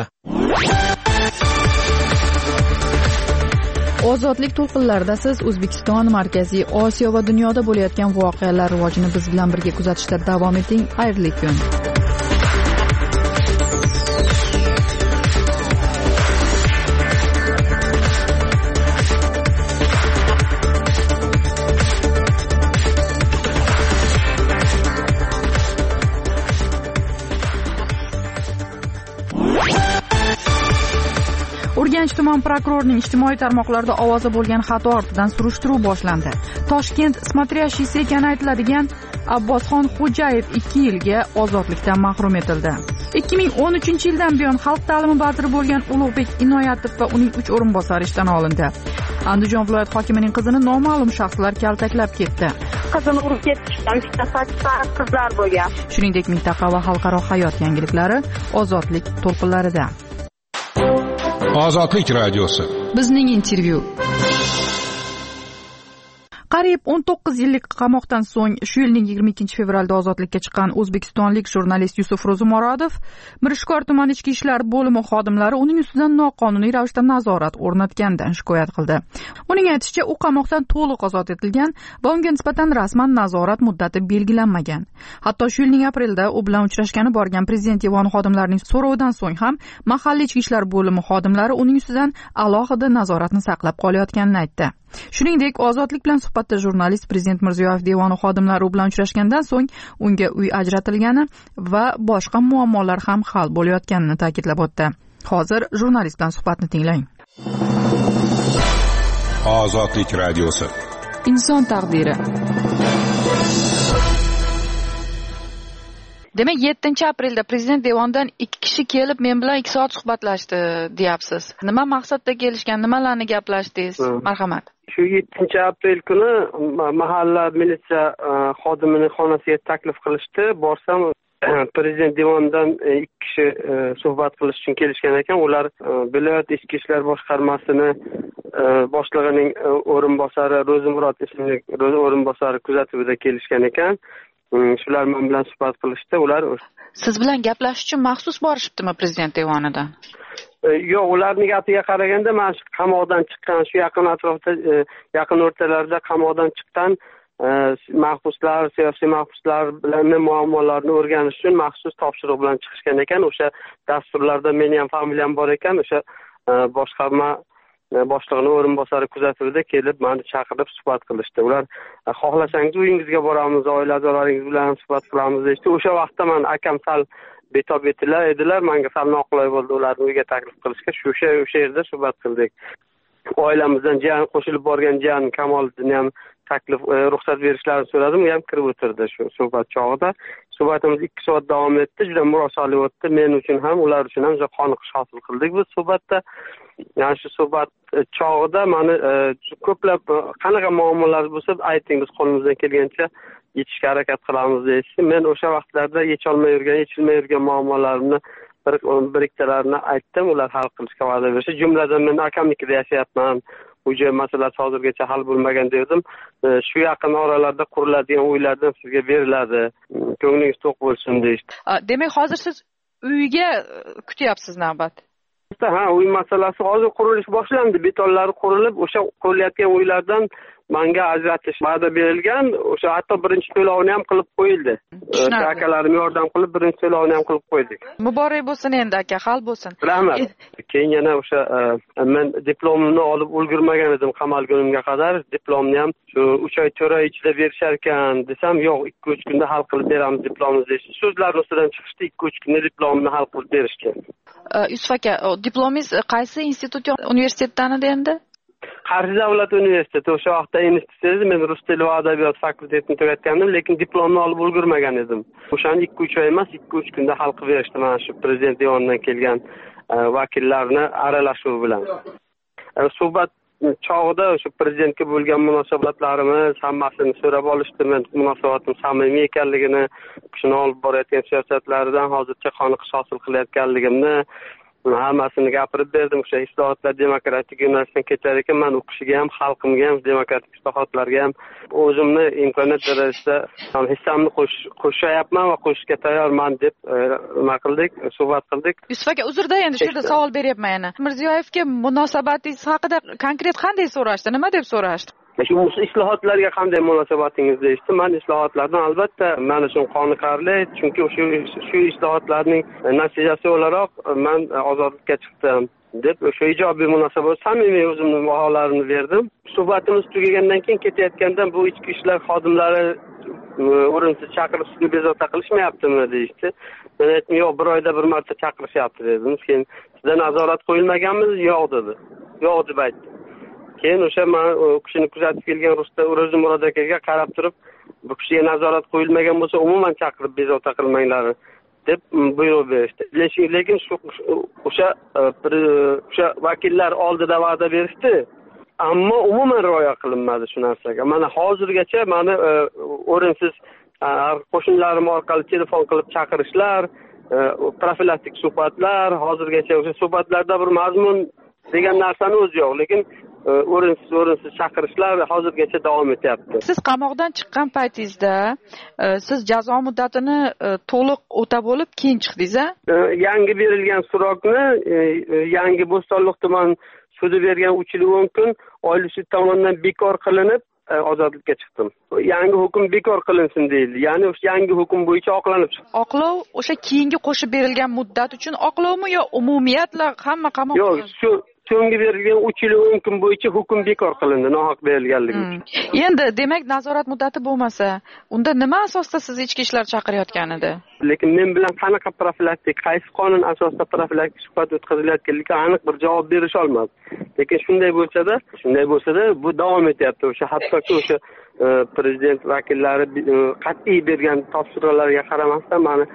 Ozodlik to'lqinlarida siz O'zbekiston, Markaziy Osiyo va dunyoda bo'layotgan voqealar rivojini biz bilan birga kuzatishda davom eting. Xayrli kun. Urganch tuman prokurorining ijtimoiy tarmoqlarda ovoza bo'lgan xato ortidan surishtiruv boshlandi. Toshkent смотрящийся ekani aytiladigan Abbosxon Xo'jayev 2 yilga ozodlikdan mahrum etildi. 2013-yildan buyon xalq ta'limi vaziri bo'lgan Ulug'bek Inoyatov va uning 3 o'rinbosari ishdan olindi. Andijon viloyat hokimining qizini noma'lum shaxslar kaltaklab ketdi. Qizim urib ketishgan, bitta qizlar bo'lgan. Shuningdek, mintaqa va xalqaro hayot yangiliklari ozodlik to'lqinlarida. Ozodlik radiosi. Bizning intervyu. Qariyb 19 yillik qamoqdan so'ng shu yilning 22 fevralda ozodlikka chiqqan o'zbekistonlik jurnalist Yusuf Ro'zimoradov Mirishkor tuman ichki ishlar bo'limi xodimlari uning ustidan noqonuniy ravishda nazorat o'rnatgandan shikoyat qildi. Uning aytishicha, u qamoqdan to'liq ozod etilgan va unga nisbatan rasman nazorat muddati belgilanmagan. Hatto shu yilning aprelda u bilan uchrashgani borgan prezident devoni xodimlarining so'rovidan so'ng ham mahalliy ichki ishlar bo'limi xodimlari uning ustidan alohida nazoratni saqlab qolayotganini aytdi. Shuningdek, ozodlik bilan suhbatda jurnalist Prezident Mirziyoyev devoni xodimlari bilan uchrashgandan so'ng unga uy ajratilgani va boshqa muammolar ham hal bo'layotganini ta'kidlab o'tdi. Hozir jurnalist bilan suhbatni tinglang. Ozodlik radiosi. Inson taqdiri. Demak, 7-aprelda prezident devonidan 2 kishi kelib men bilan 2 soat suhbatlashdi, deyapsiz. Nima maqsadda kelishgan, nimalarni gaplashdingiz? Marhamat. Shu 7-aprel kuni mahalla militsiya xodimining xonasiga taklif qilishdi. Borsam prezident devonidan 2 kishi suhbat qilish uchun kelishgan ekan. Ular viloyat ichki ishlar boshqarmasining boshlig'ining o'rinbosari Ro'zimurod ismli o'rinbosari kuzatuvida kelishgan ekan. Shular men bilan suhbat qilishdi. Ular siz bilan gaplashish uchun maxsus borishibdimi prezident devonidan? Yo'q, ularning gapiga qaraganda men shu qamoqdan chiqqan, shu yaqin atrofda, yaqin o'rtalarda qamoqdan chiqqan mahbuslar, siyosiy mahbuslar bilan muammolarni o'rganish uchun maxsus topshiriq bilan chiqishgan ekan. O'sha dasturlarda meni ham familiyam bor ekan. O'sha boshqarma boshlig'ining o'rinbosari kuzatuvida kelib meni chaqirib suhbat qilishdi. Ular xohlasangiz uyingizga boramiz, oila a'zolaringiz bilan suhbat qilamiz deydi. O'sha vaqtda men akam sal betob edilar. Menga sal noqulay bo'ldi ularni uyga taklif qilishga. O'sha yerda suhbat qildik. Oilamizdan jiyan qo'shilib borgan jiyan Kamoliddin ham taklif ruxsat berishlarini so'radim. U ham kirib o'tirdi shu suhbat chog'ida. Suhbatimiz 2 soat davom etdi. Juda murosali o'tdi. Men uchun ham, ular uchun ham juda qoniqish hosil qildik bu suhbatda. Yani shu suhbat chog'ida meni ko'plab qanaqa muammolar bo'lsa ayting, biz qo'limizdan kelgancha yechishga harakat qilamiz deysiz. Men o'sha vaqtlarda yechilmay yurgan muammolarimni bir ikkitalarini aytdim. Ular hal qilishga va'da berishdi. Jumladan men akamnikida yashayapman. Uy-joy masalasi hozirgacha hal bo'lmagan dedim. Shu yaqin oralarda quriladigan uylardan sizga beriladi. Ko'nglingiz to'q bo'lsin deydi. Demak, hozir siz uyga kutyapsiz navbat. Ha, uy masalasi hozir qurilish boshlandi. Betonlari qurilib, o'sha qurilayotgan uylardan menga ajratish va'da berilgan. O'sha hatto birinchi to'lovni ham qilib qo'yildi. Akalarim yordam qilib birinchi to'lovni ham qilib qo'ydik. Muborak bo'lsin endi aka, hal bo'lsin. Rahmat. Keyin yana o'sha men diplomimni olib ulgurmagan edim qamalgunimga qadar. Diplomni ham shu 3 oy 4 oy ichida berishar ekan desam, yo'q, 2-3 kunda hal qilib beramiz diplomni deydi. So'zlarning ustidan chiqishdi, 2-3 kunda diplomni hal qilib berishdi. Yusuf aka, diplomingiz qaysi institut universitetdan edi endi? Qarshi davlat universiteti. O'sha vaqtda institut men rus tili va adabiyot fakultetini tugatgandim, lekin diplomni olib ulgurmagan edim. O'shani 2-3 oy emas, 2-3 kunda hal qilib berishdi mana shu prezident devonidan kelgan vakillarni aralashuvi bilan. Suhbat chog'ida o'sha prezidentga bo'lgan munosabatlarimiz hammasini so'rab olishdi. Men munosabatim samimiy ekanligini, kishini olib borayotgan siyosatlaridan hozircha qoniqish hosil qilayotganligimni hammasini gapirib berdim. O'sha islohotlar demokratik yo'nalishdan ketar ekan, men u kishiga ham, xalqimga ham, demokratik islohotlarga ham o'zimni imkoniyat darajasida hissamni qo'shyapman va qo'shishga tayyorman deb nima qildik, suhbat qildik. Yusuf aka, uzrda endi shu yerda savol beryapman yana. Mirziyoyevga munosabatingiz haqida konkret qanday so'rashdi? Nima deb so'rashdi? Shu islohotlarga qanday munosabatingiz deyishdi. Men islohotlardan albatta men uchun qoniqarli, chunki shu islohotlarning natijasi o'laroq men ozodlikka chiqdim deb o'sha ijobiy munosabat, samimiy o'zimning baholarimni berdim. Suhbatimiz tugagandan keyin ketayotganda bu ichki ishlar xodimlari o'rinsiz chaqirib sizga bezovta qilishmayaptimi deyishdi. Men aytdim, yo'q, bir oyda bir marta chaqirishyapti dedim. Keyin sizda nazorat qo'yilmaganmi? Yo'q dedi. Yo'q deb aytdi. Keyin o'sha men u kishini kuzatib kelgan Ro'zim Murod akaga qarab turib, bu kishiga nazorat qo'yilmagan bo'lsa, umuman chaqirib bezovta qilmanglar deb buyruq berishdi. Lekin o'sha vakillar oldida va'da berishdi, ammo umuman rioya qilinmadi shu narsaga. Mana hozirgacha meni o'rinsiz qo'shnilarim orqali telefon qilib chaqirishlar, profilaktik suhbatlar, hozirgacha o'sha suhbatlarda bir mazmun degan narsani o'zi yo'q, lekin o'rinsiz chaqirishlar hozirgacha davom etyapti. Siz qamoqdan chiqqan paytingizda siz jazo muddatini to'liq o'tab olib keyin chiqdingiz-a? Yangi berilgan so'roqni yangi Bo'stonliq tuman sudi bergan 3 yil 10 kun Oliy sud tomonidan bekor qilinib ozodlikka chiqdim. Yangi hukm bekor qilinsin deyildi. Ya'ni o'sha yangi hukm bo'yicha oqlanib chiqdim. Oqlov o'sha keyingi qo'shib berilgan muddat uchun oqlovmi yo umumiyatla hamma qamoqda? Yo'q, shu so'nggi berilgan 3 yil 10 kun bo'yicha hukm bekor qilindi, nohaq berilganligi uchun. Endi demak nazorat muddati bo'lmasa, unda nima asosda siz ichki ishlar chaqirayotgan edi? Lekin men bilan qanaqa profilaktik, qaysi qonun asosida profilaktik suhbat o'tkaziladiganligiga aniq bir javob berisha olmadi. Lekin shunday bo'lsa-da, bu davom etyapti. O'sha hattoki o'sha prezident vakillari qat'iy bergan topshiriqlarga qaramasdan meni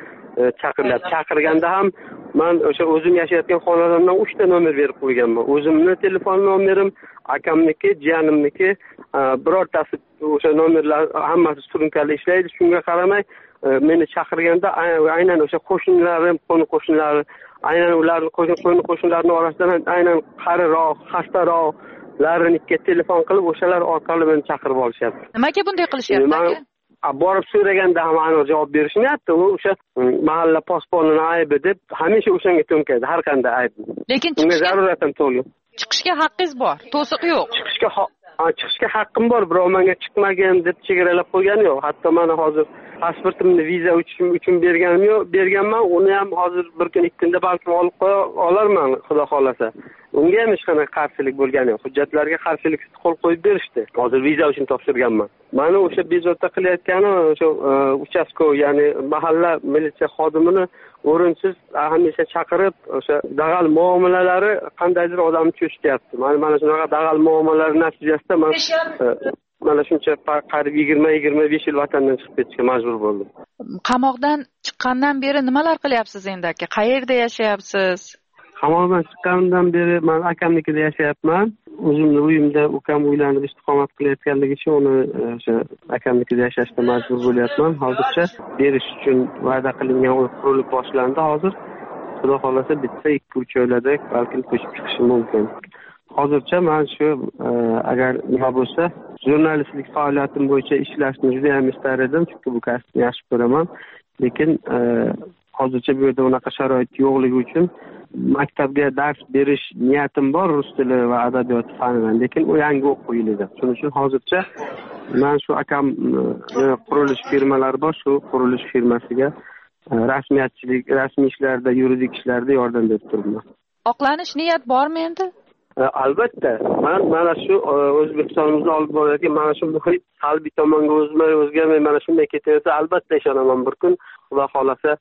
chaqirganda ham men o'sha o'zim yashayotgan xonadondan 3 ta nomer berib qo'yganman. O'zimni telefon nomerim, akamniki, jiyanimniki, birortasi o'sha nomerlar hammasi surunkali ishlaydi. Shunga qaramay meni chaqirganda aynan o'sha qo'shnilarim, qo'shnilar, aynan ularning qo'shnilarining orasidan aynan qariroq, xastaroqlarnikiga telefon qilib o'shalar orqali meni chaqirib olishyapti. Nimaga bunday qilishyapti aka? Borib so'raganda ham aniq javob berishmayapti. U o'sha mahalla posbonining aybi deb hamisha o'shanga to'nkaydi, har qanday ayb. Lekin unga zaruratim to'liq. Chiqishga haqqingiz bor, to'siq yo'q. Chiqishga haqqim bor, biroq menga chiqmagan deb chegaralab qo'ygani yo'q. Hatto mana hozir pasportimni viza uchun berganman, uni ham hozir bir kun 2 kunda balkim olib olarman, xudo xolasa. Unga ham hech qanaqa qarshilik bo'lgani yo'q. Hujjatlarga qarshilik qo'l qo'yib berishdi. Hozir viza uchun topshirganman. Mani o'sha bezovta qilayotgani o'sha uchastkov, ya'ni mahalla militsiya xodimini o'rinsiz hamisha chaqirib, o'sha dag'al muomalalari qandaydir odamni cho'chityapti. Mana shunaqa dag'al muomalalar natijasida mana shuncha qarib 20-25 yil vatandan chiqib ketishga majbur bo'ldim. Qamoqdan chiqqandan beri nimalar qilyapsiz endi aka? Qayerda yashayapsiz? Qamoqdan chiqqandan beri men akamnikida yashayapman. O'zimning uyimda ukam uylanib istiqomat qilayotganligi uchun uni o'sha akamnikida yashashga majbur bo'lyapman. Hozircha berish uchun va'da qilingan uy qurilib boshlandi hozir. Xudo xolasa bitta 2-3 oylarda balkim ko'chib chiqishim mumkin. Hozircha men shu agar nima bo'lsa, jurnalistlik faoliyatim bo'yicha ishlashni juda ham istar edim, chunki bu kasbni yaxshi ko'raman. Lekin hozircha bu yerda unaqa sharoit yo'qligi uchun maktabga dars berish niyatim bor, rus tili va adabiyoti fanidan, lekin u yangi o'quv yilida. Shuning uchun hozircha men shu akam qurilish firmalari bor, shu qurilish firmasiga rasmiyatchilik, rasmiy ishlarda, yuridik ishlarda yordam berib turibman. Oqlanish niyat bormi endi? Albatta. Mana shu O'zbekistonimizda olib borayotgan mana shu muhit salbiy tomonga o'zgarmay mana shunday ketaversa, albatta ishonaman bir kun Xudo xolasa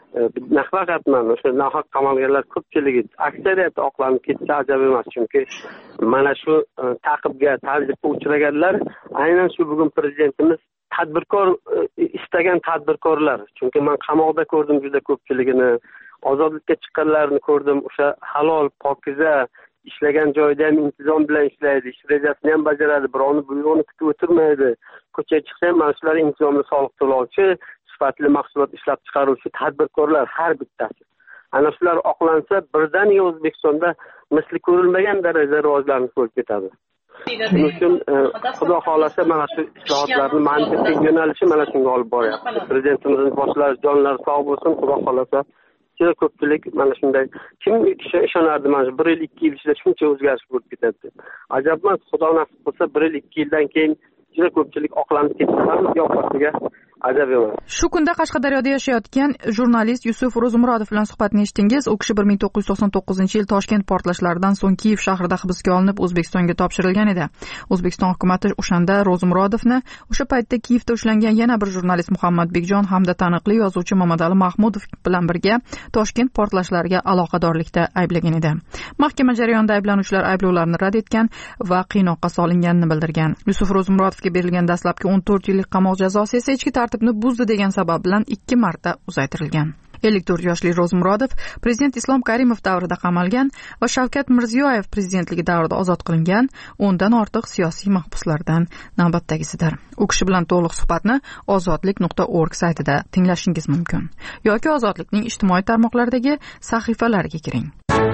nafaqat mana o'sha nohaq qamalganlar ko'pchiligi, aksariyati oqlanib ketsa ajab emas, chunki mana shu ta'qibga, ta'zibga uchraganlar aynan shu bugun prezidentimiz tadbirkor istagan tadbirkorlar. Chunki men qamoqda ko'rdim juda ko'pchiligini, ozodlikka chiqqanlarni ko'rdim, o'sha halol, pokiza ishlagan joyda ham intizom bilan ishlaydi, ish rejasini ham bajaradi, birovni buyrug'ini kutib o'tirmaydi. Ko'chaga chiqsa ham mana shular intizomli soliq to'lovchi, sifatli mahsulot ishlab chiqaruvchi tadbirkorlar har bittasi. Ana shular oqlansa, birdaniga O'zbekistonda misli ko'rilmagan darajada rivojlanish bo'lib ketadi. Shuning uchun Xudo xolasa mana shu islohotlarni mantiqiy yo'nalishi mana shunga olib boryapti. Prezidentimizning boshlari jonlari sog' bo'lsin, Xudo xolasa juda ko'pchilik mana shunday kim ishonardi mana shu 1 yil 2 yil ichida shuncha o'zgarish bo'lib ketadi deb. Ajabmas, Xudo nasib qilsa 1 yil 2 yildan keyin juda ko'pchilik oqlanib ketdi ham qiyofasiga ajab emas. Shu kunda Qashqadaryoda yashayotgan jurnalist Yusuf Ro'zmurodov bilan suhbatni eshitdingiz. U kishi 1999-yil Toshkent portlashlaridan so'ng Kiyev shahrida hibsga olinib O'zbekistonga topshirilgan edi. O'zbekiston hukumatı o'shanda Ro'zmurodovni o'sha paytda Kiyevda ushlangan yana bir jurnalist Muhammad Bekjon hamda taniqli yozuvchi Mamadali Mahmudov bilan birga Toshkent portlashlariga aloqadorlikda ayblagan edi. Mahkama jarayonida ayblanuvchilar ayblovlarni rad etgan va qiynoqqa solinganini bildirgan. Yusuf Ro'zmurodovga berilgan dastlabki 14 yillik qamoq jazosi esa ichki tartibni buzdi degan sabab bilan 2 marta uzaytirilgan. 54 yoshli Ro'zmurodov prezident Islom Karimov davrida qamalgan va Shavkat Mirziyoyev prezidentligi davrida ozod qilingan 10 dan ortiq siyosiy mahbuslardan navbatdagisidir. U kishi bilan to'liq suhbatni ozodlik.org saytida tinglashingiz mumkin yoki Ozodlikning ijtimoiy tarmoqlaridagi sahifalariga kiring.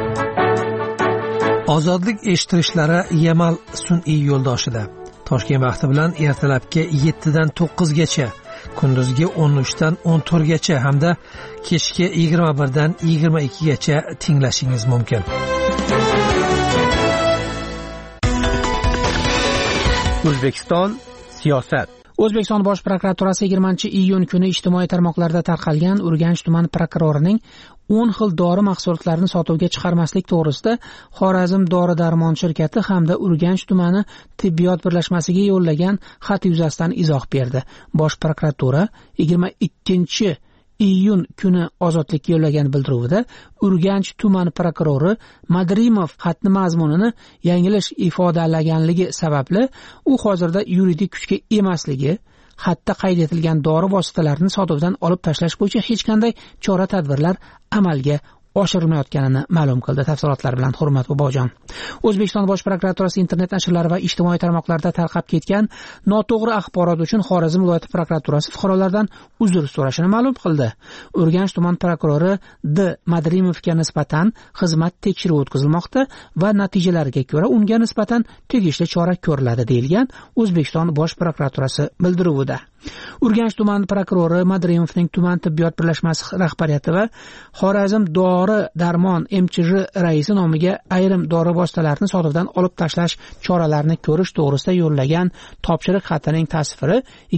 Ozodlik eshittirishlari Yamal sun'iy yo'ldoshida Toshkent vaqti bilan ertalabki 7 dan 9 gacha, kunduzgi 13 dan 14 gacha hamda kechki 21 dan 22 gacha tinglashingiz mumkin. O'zbekiston siyosat. O'zbekiston Bosh prokuraturasi 20-iyun kuni ijtimoiy tarmoqlarda tarqalgan Urganch tuman prokurorining 10 xil dori mahsulotlarini sotuvga chiqarmaslik to'g'risida Xorazm dori-darmon shirkati hamda Urganch tumani tibbiyot birlashmasiga yo'llagan xat yuzasidan izoh berdi. Bosh prokuratura 22-iyun kuni Ozodlikka yo'llagan bildiruvida Urganch tuman prokurori Madrimov xatni mazmunini yanglish ifodalaganligi sababli u hozirda yuridik kuchga emasligi, xatda qayd etilgan dori vositalarini sotuvdan olib tashlash bo'yicha hech qanday chora-tadbirlar amalga oshirilmayotganini ma'lum qildi. Tafsilotlar bilan Hurmat Bobojon. O'zbekiston Bosh prokuraturasi internet nashrlari va ijtimoiy tarmoqlarda tarqab ketgan noto'g'ri axborot uchun Xorazm viloyati prokuraturasi fuqarolardan uzr so'rashini ma'lum qildi. Urganch tuman prokurori D. Madrimovga nisbatan xizmat tekshiruvi o'tkazilmoqda va natijalariga ko'ra unga nisbatan tegishli chora ko'riladi deyilgan O'zbekiston Bosh prokuraturasi bildiruvida. Urganch tuman prokurori Madrimovning tuman tibbiyot birlashmasi rahbariyati va Xorazm dori-darmon MChJ raisi nomiga ayrim dori vositalarini sotuvdan olib tashlash choralarini ko'rish to'g'risida yo'llagan topshiriq xatining tasviri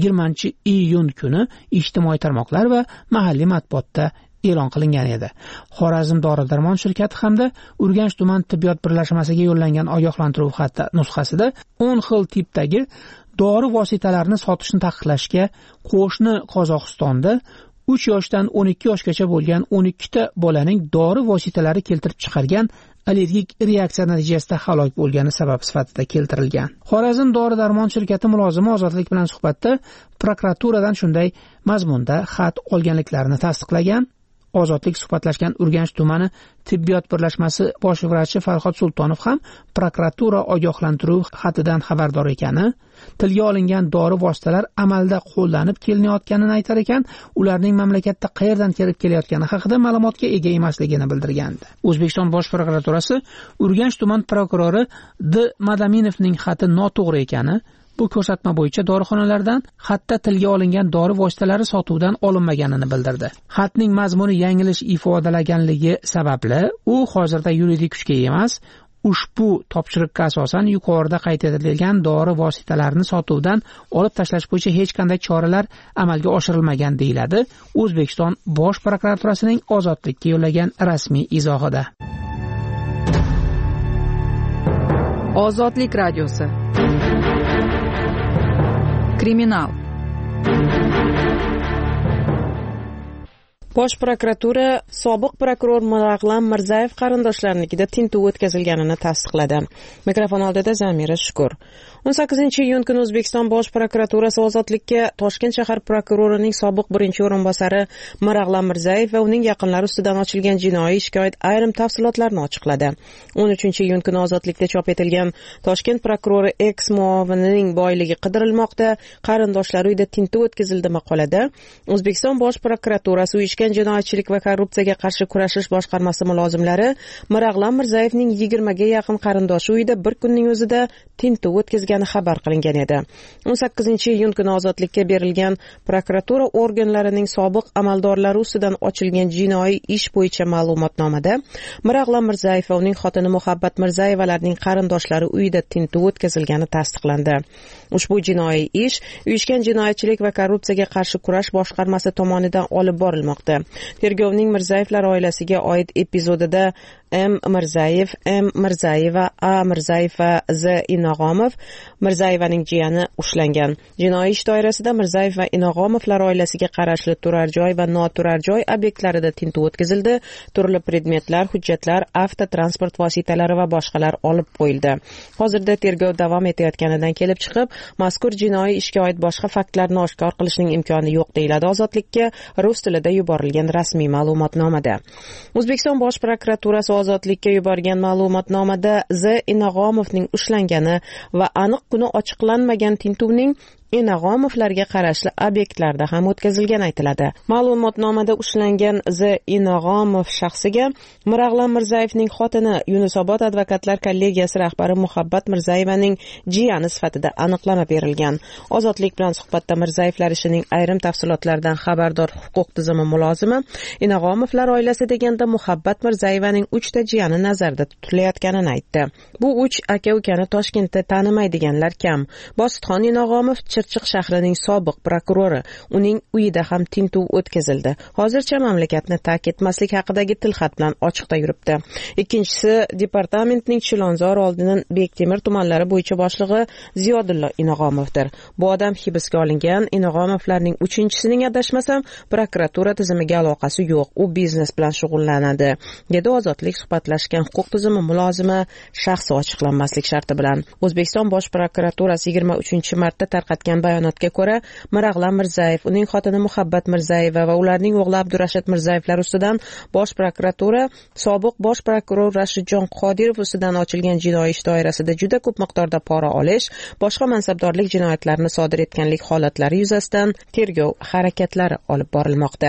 20-iyun kuni ijtimoiy tarmoqlar va mahalliy matbuotda e'lon qilingan edi. Xorazm dori-darmon shirkati hamda Urganch tuman tibbiyot birlashmasiga yo'llangan ogohlantiruv xati nusxasida 10 xil tipdagi dori vositalarini sotishni taqiqlashga qo'shni Qozog'istonda 3 yoshdan 12 yoshgacha bo'lgan 12 ta bolaning dori vositalari keltirib chiqargan allergik reaksiya natijasida halok bo'lgani sabab sifatida keltirilgan. Xorazm dori-darmon shirkati mulozimi Ozodlik bilan suhbatda prokuraturadan shunday mazmunda xat olganliklarini tasdiqlagan. Ozodlik suhbatlashgan Urganch tumani tibbiyot birlashmasi bosh vrachi Farhod Sultonov ham prokuratura ogohlantiruv xatidan xabardor ekani, tilga olingan dori vositalar amalda qo'llanib kelinayotganini aytar ekan, ularning mamlakatda qayerdan kelib kelayotgani haqida ma'lumotga ega emasligini bildirgandi. O'zbekiston Bosh prokuraturasi Urganch tuman prokurori D. Madaminovning xati noto'g'ri ekani, bu ko'rsatma bo'yicha dorixonalardan xatda tilga olingan dori vositalari sotuvdan olinmaganini bildirdi. Xatning mazmuni yanglish ifodalaganligi sababli u hozirda yuridik kuchga emas, ushbu topshiriqqa asosan yuqorida qayd etilgan dori vositalarini sotuvdan olib tashlash bo'yicha hech qanday choralar amalga oshirilmagan deyiladi O'zbekiston Bosh prokuraturasining Ozodlikka yo'llagan rasmiy izohida. Ozodlik radiosi. Kriminal. Bosh prokuratura sobiq prokuror Marag'lam Mirzayev qarindoshlarnikida tintuv o'tkazilganini tasdiqladi. Mikrofon oldida Zamira Shukur. 18-iyun kuni O'zbekiston Bosh prokuraturasi Ozodlikka Toshkent shahar prokurorining sobiq birinchi o'rinbosari Marag'lam Mirzayev va uning yaqinlari ustidan ochilgan jinoiy shikoyat ayrim tafsilotlarni ochiqladi. 13-iyun kuni Ozodlikda chop etilgan Toshkent prokurori eks-muovinining boyligi qidirilmoqda, qarindoshlari uyida tintuv o'tkazildi maqolada O'zbekiston Bosh prokuraturasi u ishga uyushgan jinoyatchilik va korrupsiyaga qarshi kurashish boshqarmasi mulozimlari Mirag'lon Mirzayevning 20 ga yaqin qarindoshi uyida bir kunning o'zida tintuv o'tkazgani xabar qilingan edi. 18-iyun kuni ozodlikka berilgan prokuratura organlarining sobiq amaldorlari ustidan ochilgan jinoiy ish bo'yicha ma'lumotnomada Mirag'lon Mirzayev va uning xotini Muhabbat Mirzayevalarning qarindoshlari uyida tintuv o'tkazilgani tasdiqlandi. Ushbu jinoiy ish uyushgan jinoyatchilik va korrupsiyaga qarshi kurash boshqarmasi tomonidan olib borilmoqda. Tergovning Mirzayevlar oilasiga oid epizodida M. Mirzayev, M. Mirzayeva, A. Mirzayev va Z. Inog'omov Mirzayevaning jiyani ushlangan. Jinoiy ish doirasida Mirzayev va Inog'omovlar oilasiga qarashli turar joy va noturar joy obyektlarida tintuv o'tkazildi. Turli predmetlar, hujjatlar, avtotransport vositalari va boshqalar olib qo'yildi. Hozirda tergov davom etayotganidan kelib chiqib, mazkur jinoiy ishga oid boshqa faktlarni oshkor qilishning imkoni yo'q deyiladi Ozodlikka rus tilida yuborilgan rasmiy ma'lumotnomada. O'zbekiston Bosh prokuraturasi Ozodlikka yuborgan ma'lumotnomada Z. Inog'omovning ushlangani va aniq kuni ochiqlanmagan tintuvning Inog'omovlarga qarashli obyektlarda ham o'tkazilgani aytiladi. Ma'lumotnomada ushlangan Z. Inog'omov shaxsiga Mirag'lon Mirzayevning xotini Yunusobod advokatlar kollegiyasi rahbari Muhabbat Mirzayevaning jiyani sifatida aniqlama berilgan. Ozodlik bilan suhbatda Mirzayevlar ishining ayrim tafsilotlaridan xabardor huquq tizimi mulozimi Inog'omovlar oilasi deganda Muhabbat Mirzayevaning 3 ta jiyani nazarda tutilayotganini aytdi. Bu 3 aka-ukani Toshkentda tanimaydiganlar kam. Bositxon Inog'omov Chirchiq shahrining sobiq prokurori, uning uyida ham tintuv o'tkazildi. Hozircha mamlakatni tark etmaslik haqidagi tilxat bilan ochiqda yuribdi. Ikkinchisi departamentning Chilonzor oldidan Bektemir tumanlari bo'yicha boshlig'i Ziyodullo Inog'omovdir. Bu odam hibsga olingan. Inog'omovlarning uchinchisining adashmasam prokuratura tizimiga aloqasi yo'q. U biznes bilan shug'ullanadi, dedi Ozodlik suhbatlashgan huquq tizimi mulozimi shaxsi ochiqlanmaslik sharti bilan. O'zbekiston Bosh prokuraturasi 23-martda tarqatgan bayonotga ko'ra, Mirag'lon Mirzayev, uning xotini Muhabbat Mirzayeva va ularning o'g'li Abdurashid Mirzayevlar ustidan Bosh prokuratura sobiq bosh prokuror Rashidjon Qodirov ustidan ochilgan jinoiy ish doirasida juda ko'p miqdorda pora olish, boshqa mansabdorlik jinoyatlarini sodir etganlik holatlari yuzasidan tergov harakatlari olib borilmoqda.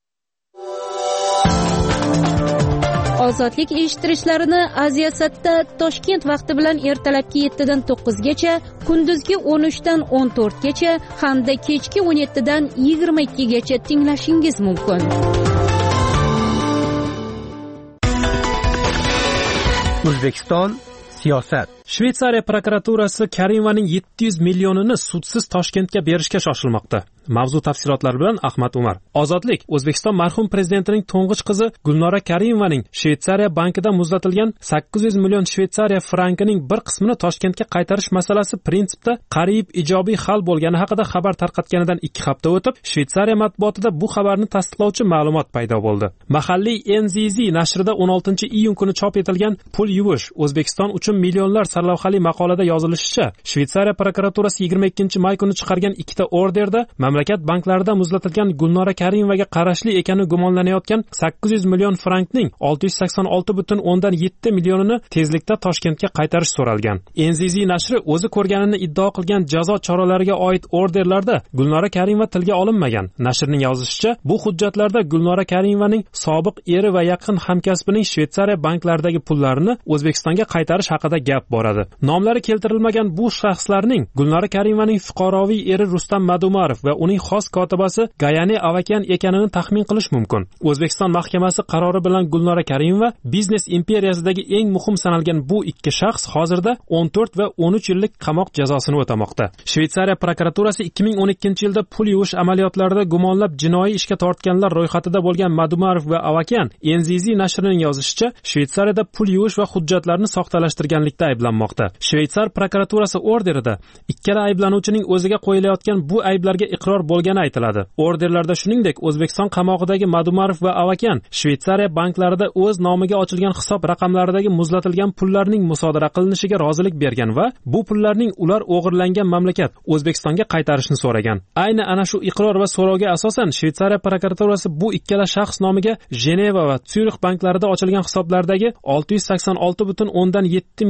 Ozodlik eshittirishlarini Aziyasatda Toshkent vaqti bilan ertalabki 7 dan 9 gacha, kunduzgi 13 dan 14 gacha hamda kechki 17 dan 22 gacha tinglashingiz mumkin. O'zbekiston siyosat. Shveysariya prokuraturasi Karimevaning 700 millionini sudsiz Toshkentga berishga shoshilmoqda. Mavzu tafsilotlari bilan Ahmad Umar. Ozodlik. O'zbekiston marhum prezidentining to'ng'ich qizi Gulnora Karimevaning Shveysariya bankida muzlatilgan 800 million Shveysariya frankining bir qismini Toshkentga qaytarish masalasi prinsipda qariyb ijobiy hal bo'lgani haqida xabar tarqatganidan 2 hafta o'tib, Shveysariya matbuotida bu xabarni tasdiqlovchi ma'lumot paydo bo'ldi. Mahalliy NZZ nashrida 16-iyun kuni chop etilgan Pul yuvish O'zbekiston uchun millionlar sarlavhali maqolada yozilishicha, Shveysariya prokuraturasi 22-may kuni chiqargan 2 ta orderda mamlakat banklarida muzlatilgan Gulnora Karimevaga qarashli ekani gumonlanayotgan 800 million frankning 686,7 millionini tezlikda Toshkentga qaytarish so'ralgan. NZZ nashri o'zi ko'rganini iddao qilgan jazo choralariga oid orderlarda Gulnora Karimeva tilga olinmagan. Nashrning yozishicha, bu hujjatlarda Gulnora Karimevaning sobiq eri va yaqin hamkasbining Shveysariya banklaridagi pullarini O'zbekistonga qaytarish haqida gap boradi. Nomlari keltirilmagan bu shaxslarning Gulnora Karimevaning fuqaroviy eri Rustam Madumarov va uning xos kotibasi Gayane Avakian ekanini taxmin qilish mumkin. O'zbekiston mahkamasi qarori bilan Gulnora Karimova biznes imperiyasidagi eng muhim sanalgan bu ikki shaxs hozirda 14 va 13 yillik qamoq jazosini o'tamoqda. Shveysariya prokuraturasi 2012-yilda pul yuvish amaliyotlarida gumonlab jinoiy ishga tortganlar ro'yxatida bo'lgan Madumarov va Avakian NZZ nashrining yozishicha, Shveysariyada pul yuvish va hujjatlarni soxtalashtirganlikda ayblanmoqda. Shveysar prokuraturasi orderida ikkala ayblanuvchining o'ziga qo'yilayotgan bu ayblarga iqror bo'lgani aytiladi. Orderlarda shuningdek O'zbekiston qamog'idagi Madumarov va Avakian Shveysariya banklarida o'z nomiga ochilgan hisob raqamlaridagi muzlatilgan pullarning musodara qilinishiga rozilik bergan va bu pullarning ular o'g'irlangan mamlakat O'zbekistonga qaytarishni so'ragan. Ayni ana shu iqror va so'rovga asosan Shveysariya prokuraturasi bu ikkala shaxs nomiga Jeneva va Syurix banklarida ochilgan hisoblardagi 686,7 million frank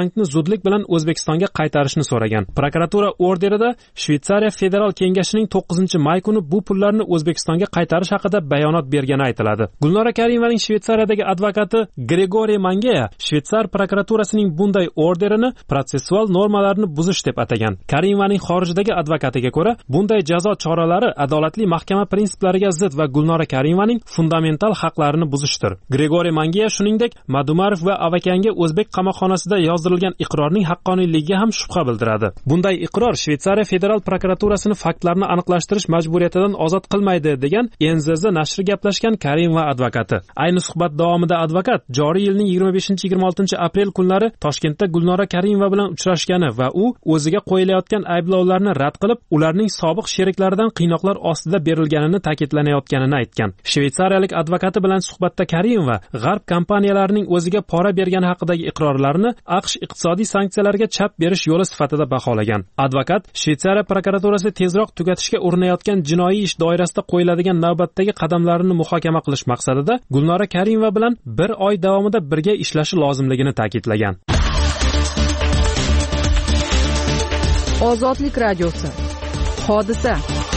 bankni zudlik bilan O'zbekistonga qaytarishni so'ragan. Prokuratura orderida Shveysariya federal kengashining 9-may kuni bu pullarni O'zbekistonga qaytarish haqida bayonot bergani aytiladi. Gulnora Karimevaning Shveysariyadagi advokati Gregoriy Mangeya Shveysar prokuraturasining bunday orderini protsessual normalarni buzish deb atagan. Karimevaning xorijdagi advokatiga ko'ra, bunday jazo choralari adolatli mahkama prinsiplariga zid va Gulnora Karimevaning fundamental haqlarini buzishdir. Gregoriy Mangeya shuningdek Madumarov va Avakanga O'zbek qamoqxonasida yozdirilgan iqrorning haqqoniyligiga ham shubha bildiradi. Bunday iqror Shveysariya federal prokuraturasini faktlarni aniqlashtirish majburiyatidan ozod qilmaydi degan NZZ nashri gaplashgan Karimova advokati. Ayni suhbat davomida advokat joriy yilning 25-26 aprel kunlari Toshkentda Gulnora Karimova bilan uchrashgani va u o'ziga qo'yilayotgan ayblovlarni rad qilib, ularning sobiq sheriklaridan qiynoqlar ostida berilganini ta'kidlanayotganini aytgan. Shveysariyalik advokati bilan suhbatda Karimova G'arb kompaniyalarining o'ziga pora bergani haqidagi iqrorlarni AQSh iqtisodiy sanksiyalarga chap berish yo'li sifatida baholagan. Advokat Shveysariya prokuraturasi tezroq tugatishga urinayotgan jinoiy ish doirasida qo'yiladigan navbatdagi qadamlarini muhokama qilish maqsadida Gulnora Karimova bilan 1 oy davomida birga ishlashi lozimligini ta'kidlagan. Ozodlik radiosi. Hodisa.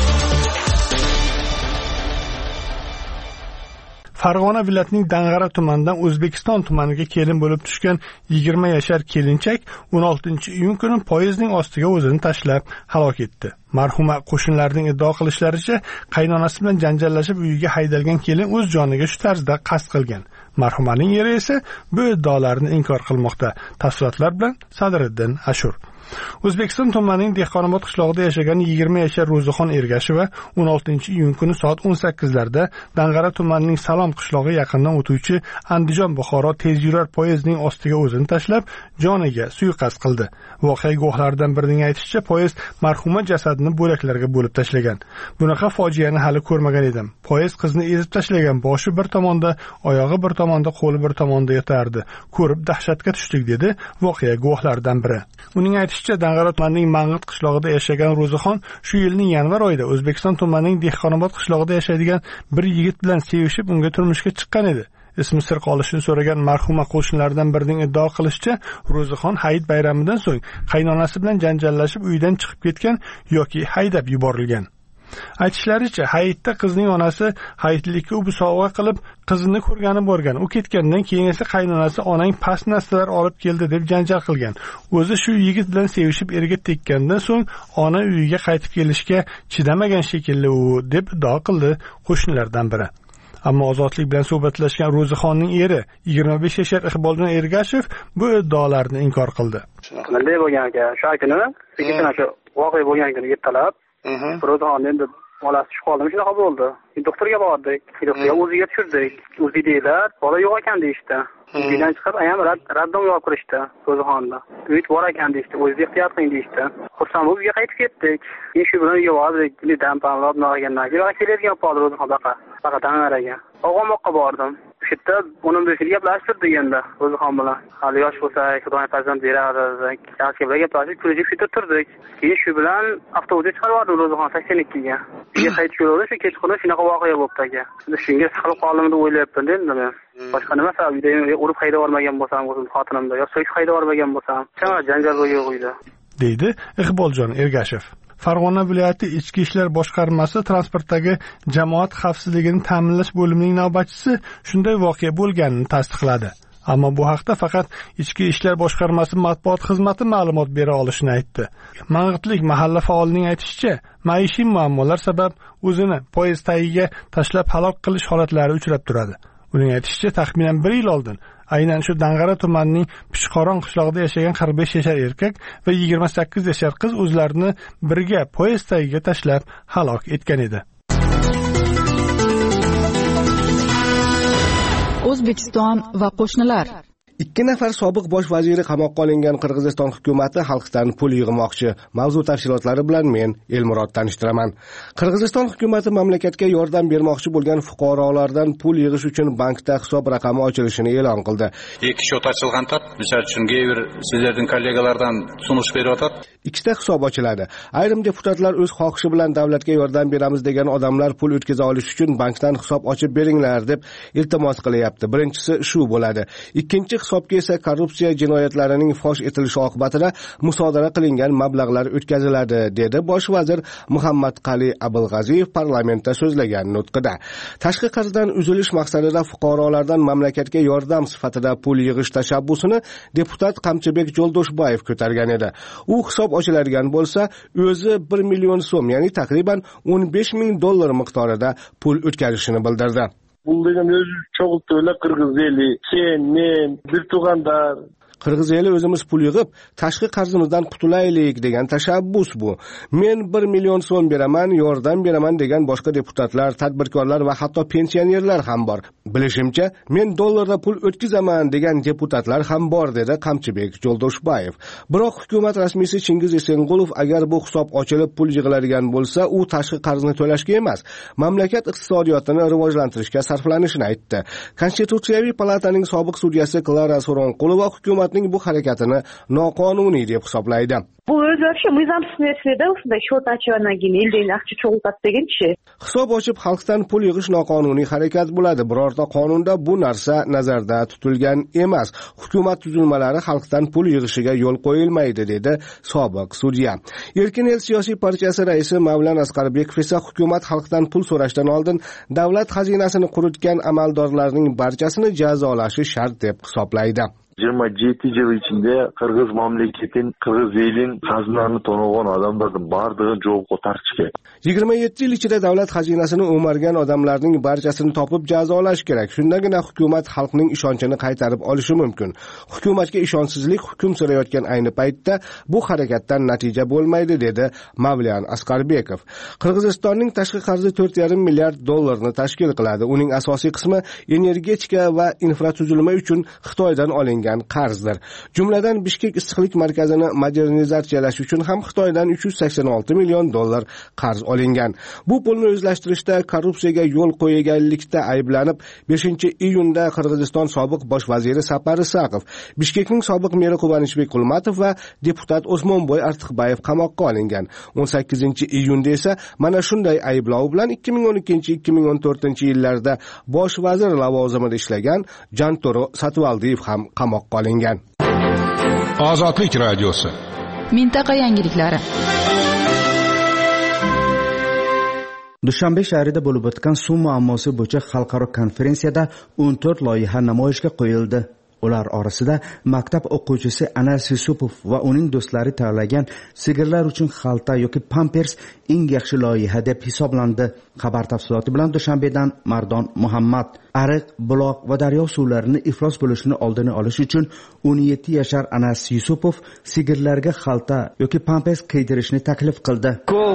Farg'ona viloyatining Dang'ara tumanidan O'zbekiston tumaniga kelin bo'lib tushgan 20 yashar kelinchak 16-iyun kuni poyezdning ostiga o'zini tashlab halok etdi. Marhuma qo'shnilarning iddao qilishlaricha, qaynonasi bilan janjallashib uyiga haydalgan kelin o'z joniga shu tarzda qasd qilgan. Marhumaning eri esa bu iddaolarni inkor qilmoqda. Tafsilotlar bilan Sadriddin Ashur. O'zbekiston tumanining Dehqonobod qishlog'ida yashagan 20 yashar Ro'zixon Ergasheva 16-iyun kuni soat 18larda Dang'ara tumanining Salom qishlog'i yaqinidan o'tuvchi Andijon-Buxoro tezyurar poyezdining ostiga o'zini tashlab, joniga suiqasd qildi. Voqea guvohlaridan birining aytishicha, poyezd marhuma jasadini bo'laklarga bo'lib tashlagan. Bunaqa fojiani hali ko'rmagan edim. Poyezd qizni ezib tashlagan, boshi bir tomonda, oyog'i bir tomonda, qo'li bir tomonda yotardi. Ko'rib dahshatga tushdik, dedi voqea guvohlaridan biri. Uning aytishicha, Dang'ara tumanining Mang'it qishlog'ida yashagan Ro'zixon shu yilning yanvar oyida O'zbekiston tumanining Dehqonobod qishlog'ida yashaydigan bir yigit bilan sevishib, unga turmushga chiqqan edi. Ismi sir qolishini so'ragan marhuma qo'shnilaridan birining iddao qilishicha, Ro'zixon Hayit bayramidan so'ng qaynonasi bilan janjallashib uydan chiqib ketgan yoki haydab yuborilgan. Aytishlaricha, Hayitda qizning onasi hayitlikka u sovg'a qilib, qizini ko'rgani borgan. U ketgandan keyin esa qaynonasi onang past narsalar olib keldi deb janjal qilgan. O'zi shu yigit bilan sevishib erga tekkandan so'ng ona uyiga qaytib kelishga chidamagan shekilli u deb iddao qildi qo'shnilardan biri. Ammo Ozodlik bilan suhbatlashgan Ro'zixonning eri 25 yashar Iqboljon Ergashev bu iddaolarni inkor qildi. Qanday bo'lgan ekan? Shu kuni, shu voqea bo'lgan kuni ertalab Ro'zixon endi bolasi tushib qoldi, shunaqa bo'ldi. Doktorga bordik, doktorga o'ziga tushirdik. O'zi deydilar, bola yo'q ekan deyishdi. Uydan chiqib, ayam raddom yo'q qilishdi Ro'zixonni. Uyit bor ekan deyishdi, o'zingiz ehtiyot qiling deyishdi. Xursand bo'lib uyga qaytib ketdik. Shu bilan uyga bordik, dam-pamlab nog'agandan keyin keladigan qoldi Ro'zixon baqa Dang'araga. O'g'ilmoqqa bordim. Shu yerda onun bir gaplashtirdik endi Ro'zixon bilan. Hali yosh bo'lsa, Xudoning farzand beradi dedik. Yaxshi bilan gaplashib, kulib shu turdik. Keyin shu bilan avtobusga chiqarib yubordim Ro'zixon 82ga. Uyga qaytib keldim, shu kechqurun shunaqa voqea bo'libdi aka. Shunga siqilib qoldim deb o'ylayapman endi men. Boshqa nima sabab uyda urib haydab yubormagan bo'lsam, o'zim xotinimda yo so'yib haydab yubormagan bo'lsam, chama janjal yo'q uyda, deydi Iqboljon Ergashev. Farg'ona viloyati Ichki ishlar boshqarmasi transportdagi jamoat xavfsizligini ta'minlash bo'limining navbatchisi shunday voqea bo'lganini tasdiqladi. Ammo bu haqda faqat Ichki ishlar boshqarmasi matbuot xizmati ma'lumot bera olishini aytdi. Mang'itlik mahalla faolining aytishicha, maishiy muammolar sabab o'zini poyezd tagiga tashlab halok qilish holatlari uchrab turadi. Uning aytishicha, taxminan 1 yil oldin aynan shu Dang'ara tumanining Pishqoron qishlog'ida yashagan 45 yashar erkak va 28 yashar qiz o'zlarini birga poyezd tagiga tashlab halok etgan edi. O'zbekiston va qo'shnilar. 2 nafar sobiq bosh vaziri qamoqqa olingan Qirg'iziston hukumati xalqdan pul yig'moqchi. Mavzu tafsilotlari bilan men Elmurod tanishtiraman. Qirg'iziston hukumati mamlakatga yordam bermoqchi bo'lgan fuqarolardan pul yig'ish uchun bankda hisob raqami ochilishini e'lon qildi. 2 shot ochilgan tat, misol uchun sizlarning kollegalardan sunish berib atat. ikkita hisob ochiladi. Ayrim deputatlar o'z xohishi bilan davlatga yordam beramiz degan odamlar pul o'tkaza olish uchun bankdan hisob ochib beringlar deb iltimos qilyapti. Birinchisi shu bo'ladi. Ikkinchi hisobga esa korrupsiya jinoyatlarining fosh etilishi oqibatida musodara qilingan mablag'lar o'tkaziladi, dedi bosh vazir Muhammad Qali Abulg'aziyev parlamentda so'zlagan nutqida. Tashqi qarzdan uzilish maqsadida fuqarolardan mamlakatga yordam sifatida pul yig'ish tashabbusini deputat Qamchibek Jo'ldoshboyev ko'targan edi. U hisob ochiladigan bo'lsa, o'zi 1 million so'm, ya'ni takriban $15,000 miqdorida pul o'tkazishini bildirdi. Bu degan o'zi cho'g'ilto'la qirg'iz eli, sen, men, bir tug'andar Qirg'iz eli o'zimiz pul yig'ib, tashqi qarzimizdan qutulaylik degan tashabbus bu. Men 1 million so'm beraman, yordam beraman degan boshqa deputatlar, tadbirkorlar va hatto pensionerlar ham bor. Bilishimcha, men dollarda pul o'tkazaman degan deputatlar ham bor, dedi Qamchibek Jo'ldoshboyev. Biroq hukumat rasmiysi Chingiz Esengulov agar bu hisob ochilib pul yig'iladigan bo'lsa, u tashqi qarzni to'lashga emas, mamlakat iqtisodiyotini rivojlantirishga sarflanishini aytdi. Konstitutsiyaviy palataning sobiq sudyasi Klara So'ronqulova hukumat bu harakatini noqonuniy deb hisoblaydi. Bu o'zi вообще mizamsizlikda o'shunday shot ochgandan keyin eldan ақша cho'g'iltadi deganchi. Hisob ochib xalqdan pul yig'ish noqonuniy harakat bo'ladi. Birorta qonunda bu narsa nazarda tutilgan emas. Hukumat tuzilmalari xalqdan pul yig'ishiga yo'l qo'yilmaydi, dedi sobiq sudya. Erkin el siyosiy partiyasi raisi Mavlon Asqarbekov esa hukumat xalqdan pul so'rashdan oldin davlat xazinasini quritgan amaldorlarning barchasini jazolashi shart deb hisoblaydi. 27 yıl içinde Kırgız mamleketin, Kırgız elin xazinasini to'nagan odamlarning bardigi javob tartishga. 27 yil ichida davlat xazinasini o'margan odamlarning barchasini topib jazolash kerak. Shundagina hukumat xalqning ishonchini qaytarib olishi mumkin. Hukumatga ishonchsizlik hukm surayotgan ayni paytda bu harakatdan natija bo'lmaydi, dedi Mavlon Asqarbekov. Qirg'izistonning tashqi qarzi $4,5 milliard tashkil qiladi. Uning asosiy qismi energetika va infratuzilma uchun Xitoydan olingan qarzdir. Jumladan Bishkek issiqlik markazini modernizatsiyalash uchun ham Xitoydan $386 million qarz olingan. Bu pulni o'zlashtirishda korrupsiyaga yo'l qo'yganlikda ayblanib 5-iyunda Qirg'iziston sobiq bosh vaziri Sapari Saqov, Bishkekning sobiq meri Quvonchbek Qulmatov va deputat Osmonboy Artiqbayev qamoqqa olingan. 18-iyunda esa mana shunday ayblov bilan 2012-2014 yillarda bosh vazir lavozimida ishlagan Jantoro Satvaldiyev ham qamoqqa olingan. Ozodlik radiosi. Mintaqa yangiliklari. Dushanbe shahrida bo'lib o'tgan suv muammosi bo'yicha xalqaro konferensiyada 14 loyiha namoyishga qo'yildi. Ular orasida maktab o'quvchisi Anas Yusupov va uning do'stlari tayyorlagan sigirlar uchun xalta yoki pampers eng yaxshi loyiha deb hisoblandi. Xabar tafsiloti bilan Dushanbedan Mardon Muhammad. Ariq, buloq va daryo suvlarini iflos bo'lishini oldini olish uchun 17 yashar Anas Yusupov sigirlarga xalta yoki pampers kiydirishni taklif qildi.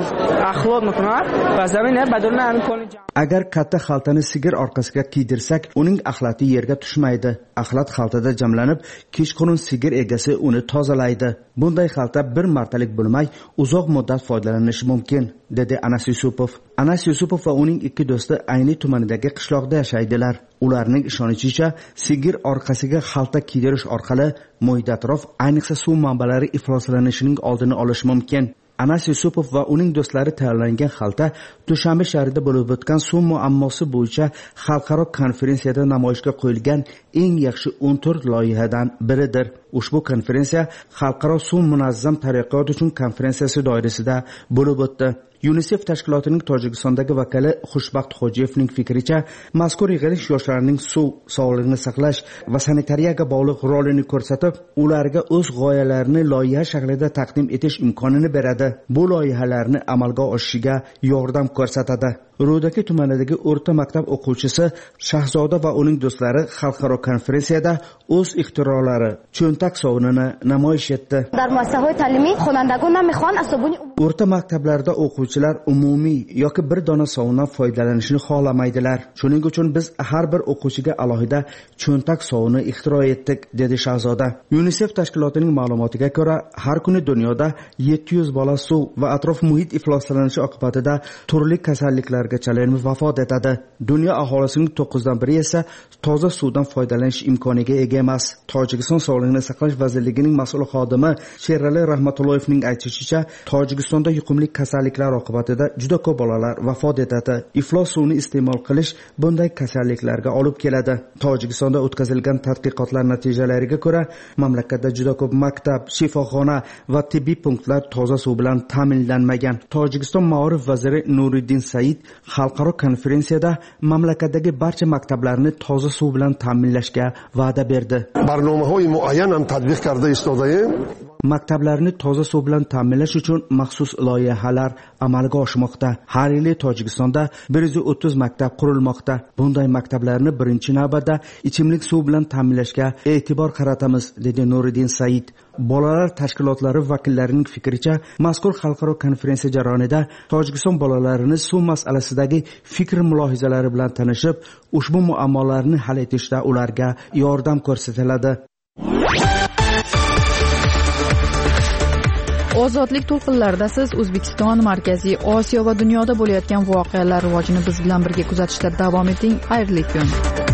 Agar katta xaltani sigir orqasiga kiydirsak, uning axlati yerga tushmaydi. Axlat xaltada jamlanib, kechqurun sigir egasi uni tozalaydi. Bunday xalta bir martalik bo'lmay, uzoq muddat foydalanish mumkin, dedi Anas Yusupov. Anas Yusupov va uning ikki do'sti Ayni tumanidagi qishloqda yashaydilar. Ularning ishonishicha, sigir orqasiga xalta kiydirish orqali muhit atrof, ayniqsa suv manbalari ifloslanishining oldini olish mumkin. Anas Yusupov va uning do'stlari tayyorlangan xalta Dushanbe shahrida bo'lib o'tgan suv muammosi bo'yicha xalqaro konferensiyada namoyishga qo'yilgan eng yaxshi 14 loyihadan biridir. Ushbu konferensiya xalqaro suv munazzam taraqqiyot uchun konferensiyasi doirasida bo'lib o'tdi. UNICEF tashkilotining Tojikistondagi vakili Xushbaxt Xojiyevning fikricha, mazkur yig'ilish yoshlarning suv, sog'liqni saqlash va sanitariyaga bog'liq rolini ko'rsatib, ularga o'z g'oyalarini loyiha shaklida taqdim etish imkonini beradi. Bu loyihalarni amalga oshishiga yordam ko'rsatadi. Ro'daki tumanidagi o'rta maktab o'quvchisi Shahzoda va uning do'stlari xalqaro konferensiyada o'z ixtirolari, cho'ntak sovunini namoyish etdi. O'rta maktablarda o'quvchilar umumiy yoki bir dona sovundan foydalanishni xohlamaydilar. Shuning uchun biz har bir o'quvchiga alohida cho'ntak sovuni ixtiro etdik, dedi Shahzoda. UNICEF tashkilotining ma'lumotiga ko'ra, har kuni dunyoda 700 bola suv va atrof muhit ifloslanishi oqibatida turli kasalliklar kasalliklarga chalinib vafot etadi. Dunyo aholisining 9/1 esa toza suvdan foydalanish imkoniga ega emas. Tojikiston Sog'liqni saqlash vazirligining mas'ul xodimi Sherali Rahmatulloyevning aytishicha, Tojikistonda yuqumli kasalliklar oqibatida juda ko'p bolalar vafot etadi. Iflos suvni iste'mol qilish bunday kasalliklarga olib keladi. Tojikistonda o'tkazilgan tadqiqotlar natijalariga ko'ra, mamlakatda juda ko'p maktab, shifoxona va tibbiy punktlar toza suv bilan ta'minlanmagan. Tojikiston Ma'rif vaziri Nuriddin Said xalqaro konferensiyada mamlakatdagi barcha maktablarni toza suv bilan ta'minlashga va'da berdi. Barnomahoy muayyan ham tatbiq karda istodayim. Maktablarni toza suv bilan ta'minlash uchun maxsus loyihalar amalga oshmoqda. Har yili Tojikistonda 130 maktab qurilmoqda. Bunday maktablarni birinchi navbatda ichimlik suv bilan ta'minlashga e'tibor qaratamiz, dedi Nuriddin Said. Bolalar tashkilotlari vakillarining fikricha, mazkur xalqaro konferensiya jarayonida Tojikiston bolalarini suv masalasidagi fikr mulohazalari bilan tanishib, ushbu muammolarni hal etishda ularga yordam ko'rsatiladi. Ozodlik to'lqinlarida siz O'zbekiston, Markaziy Osiyo va dunyoda bo'layotgan voqealar rivojini biz bilan birga kuzatishda davom eting. Xayrli kun.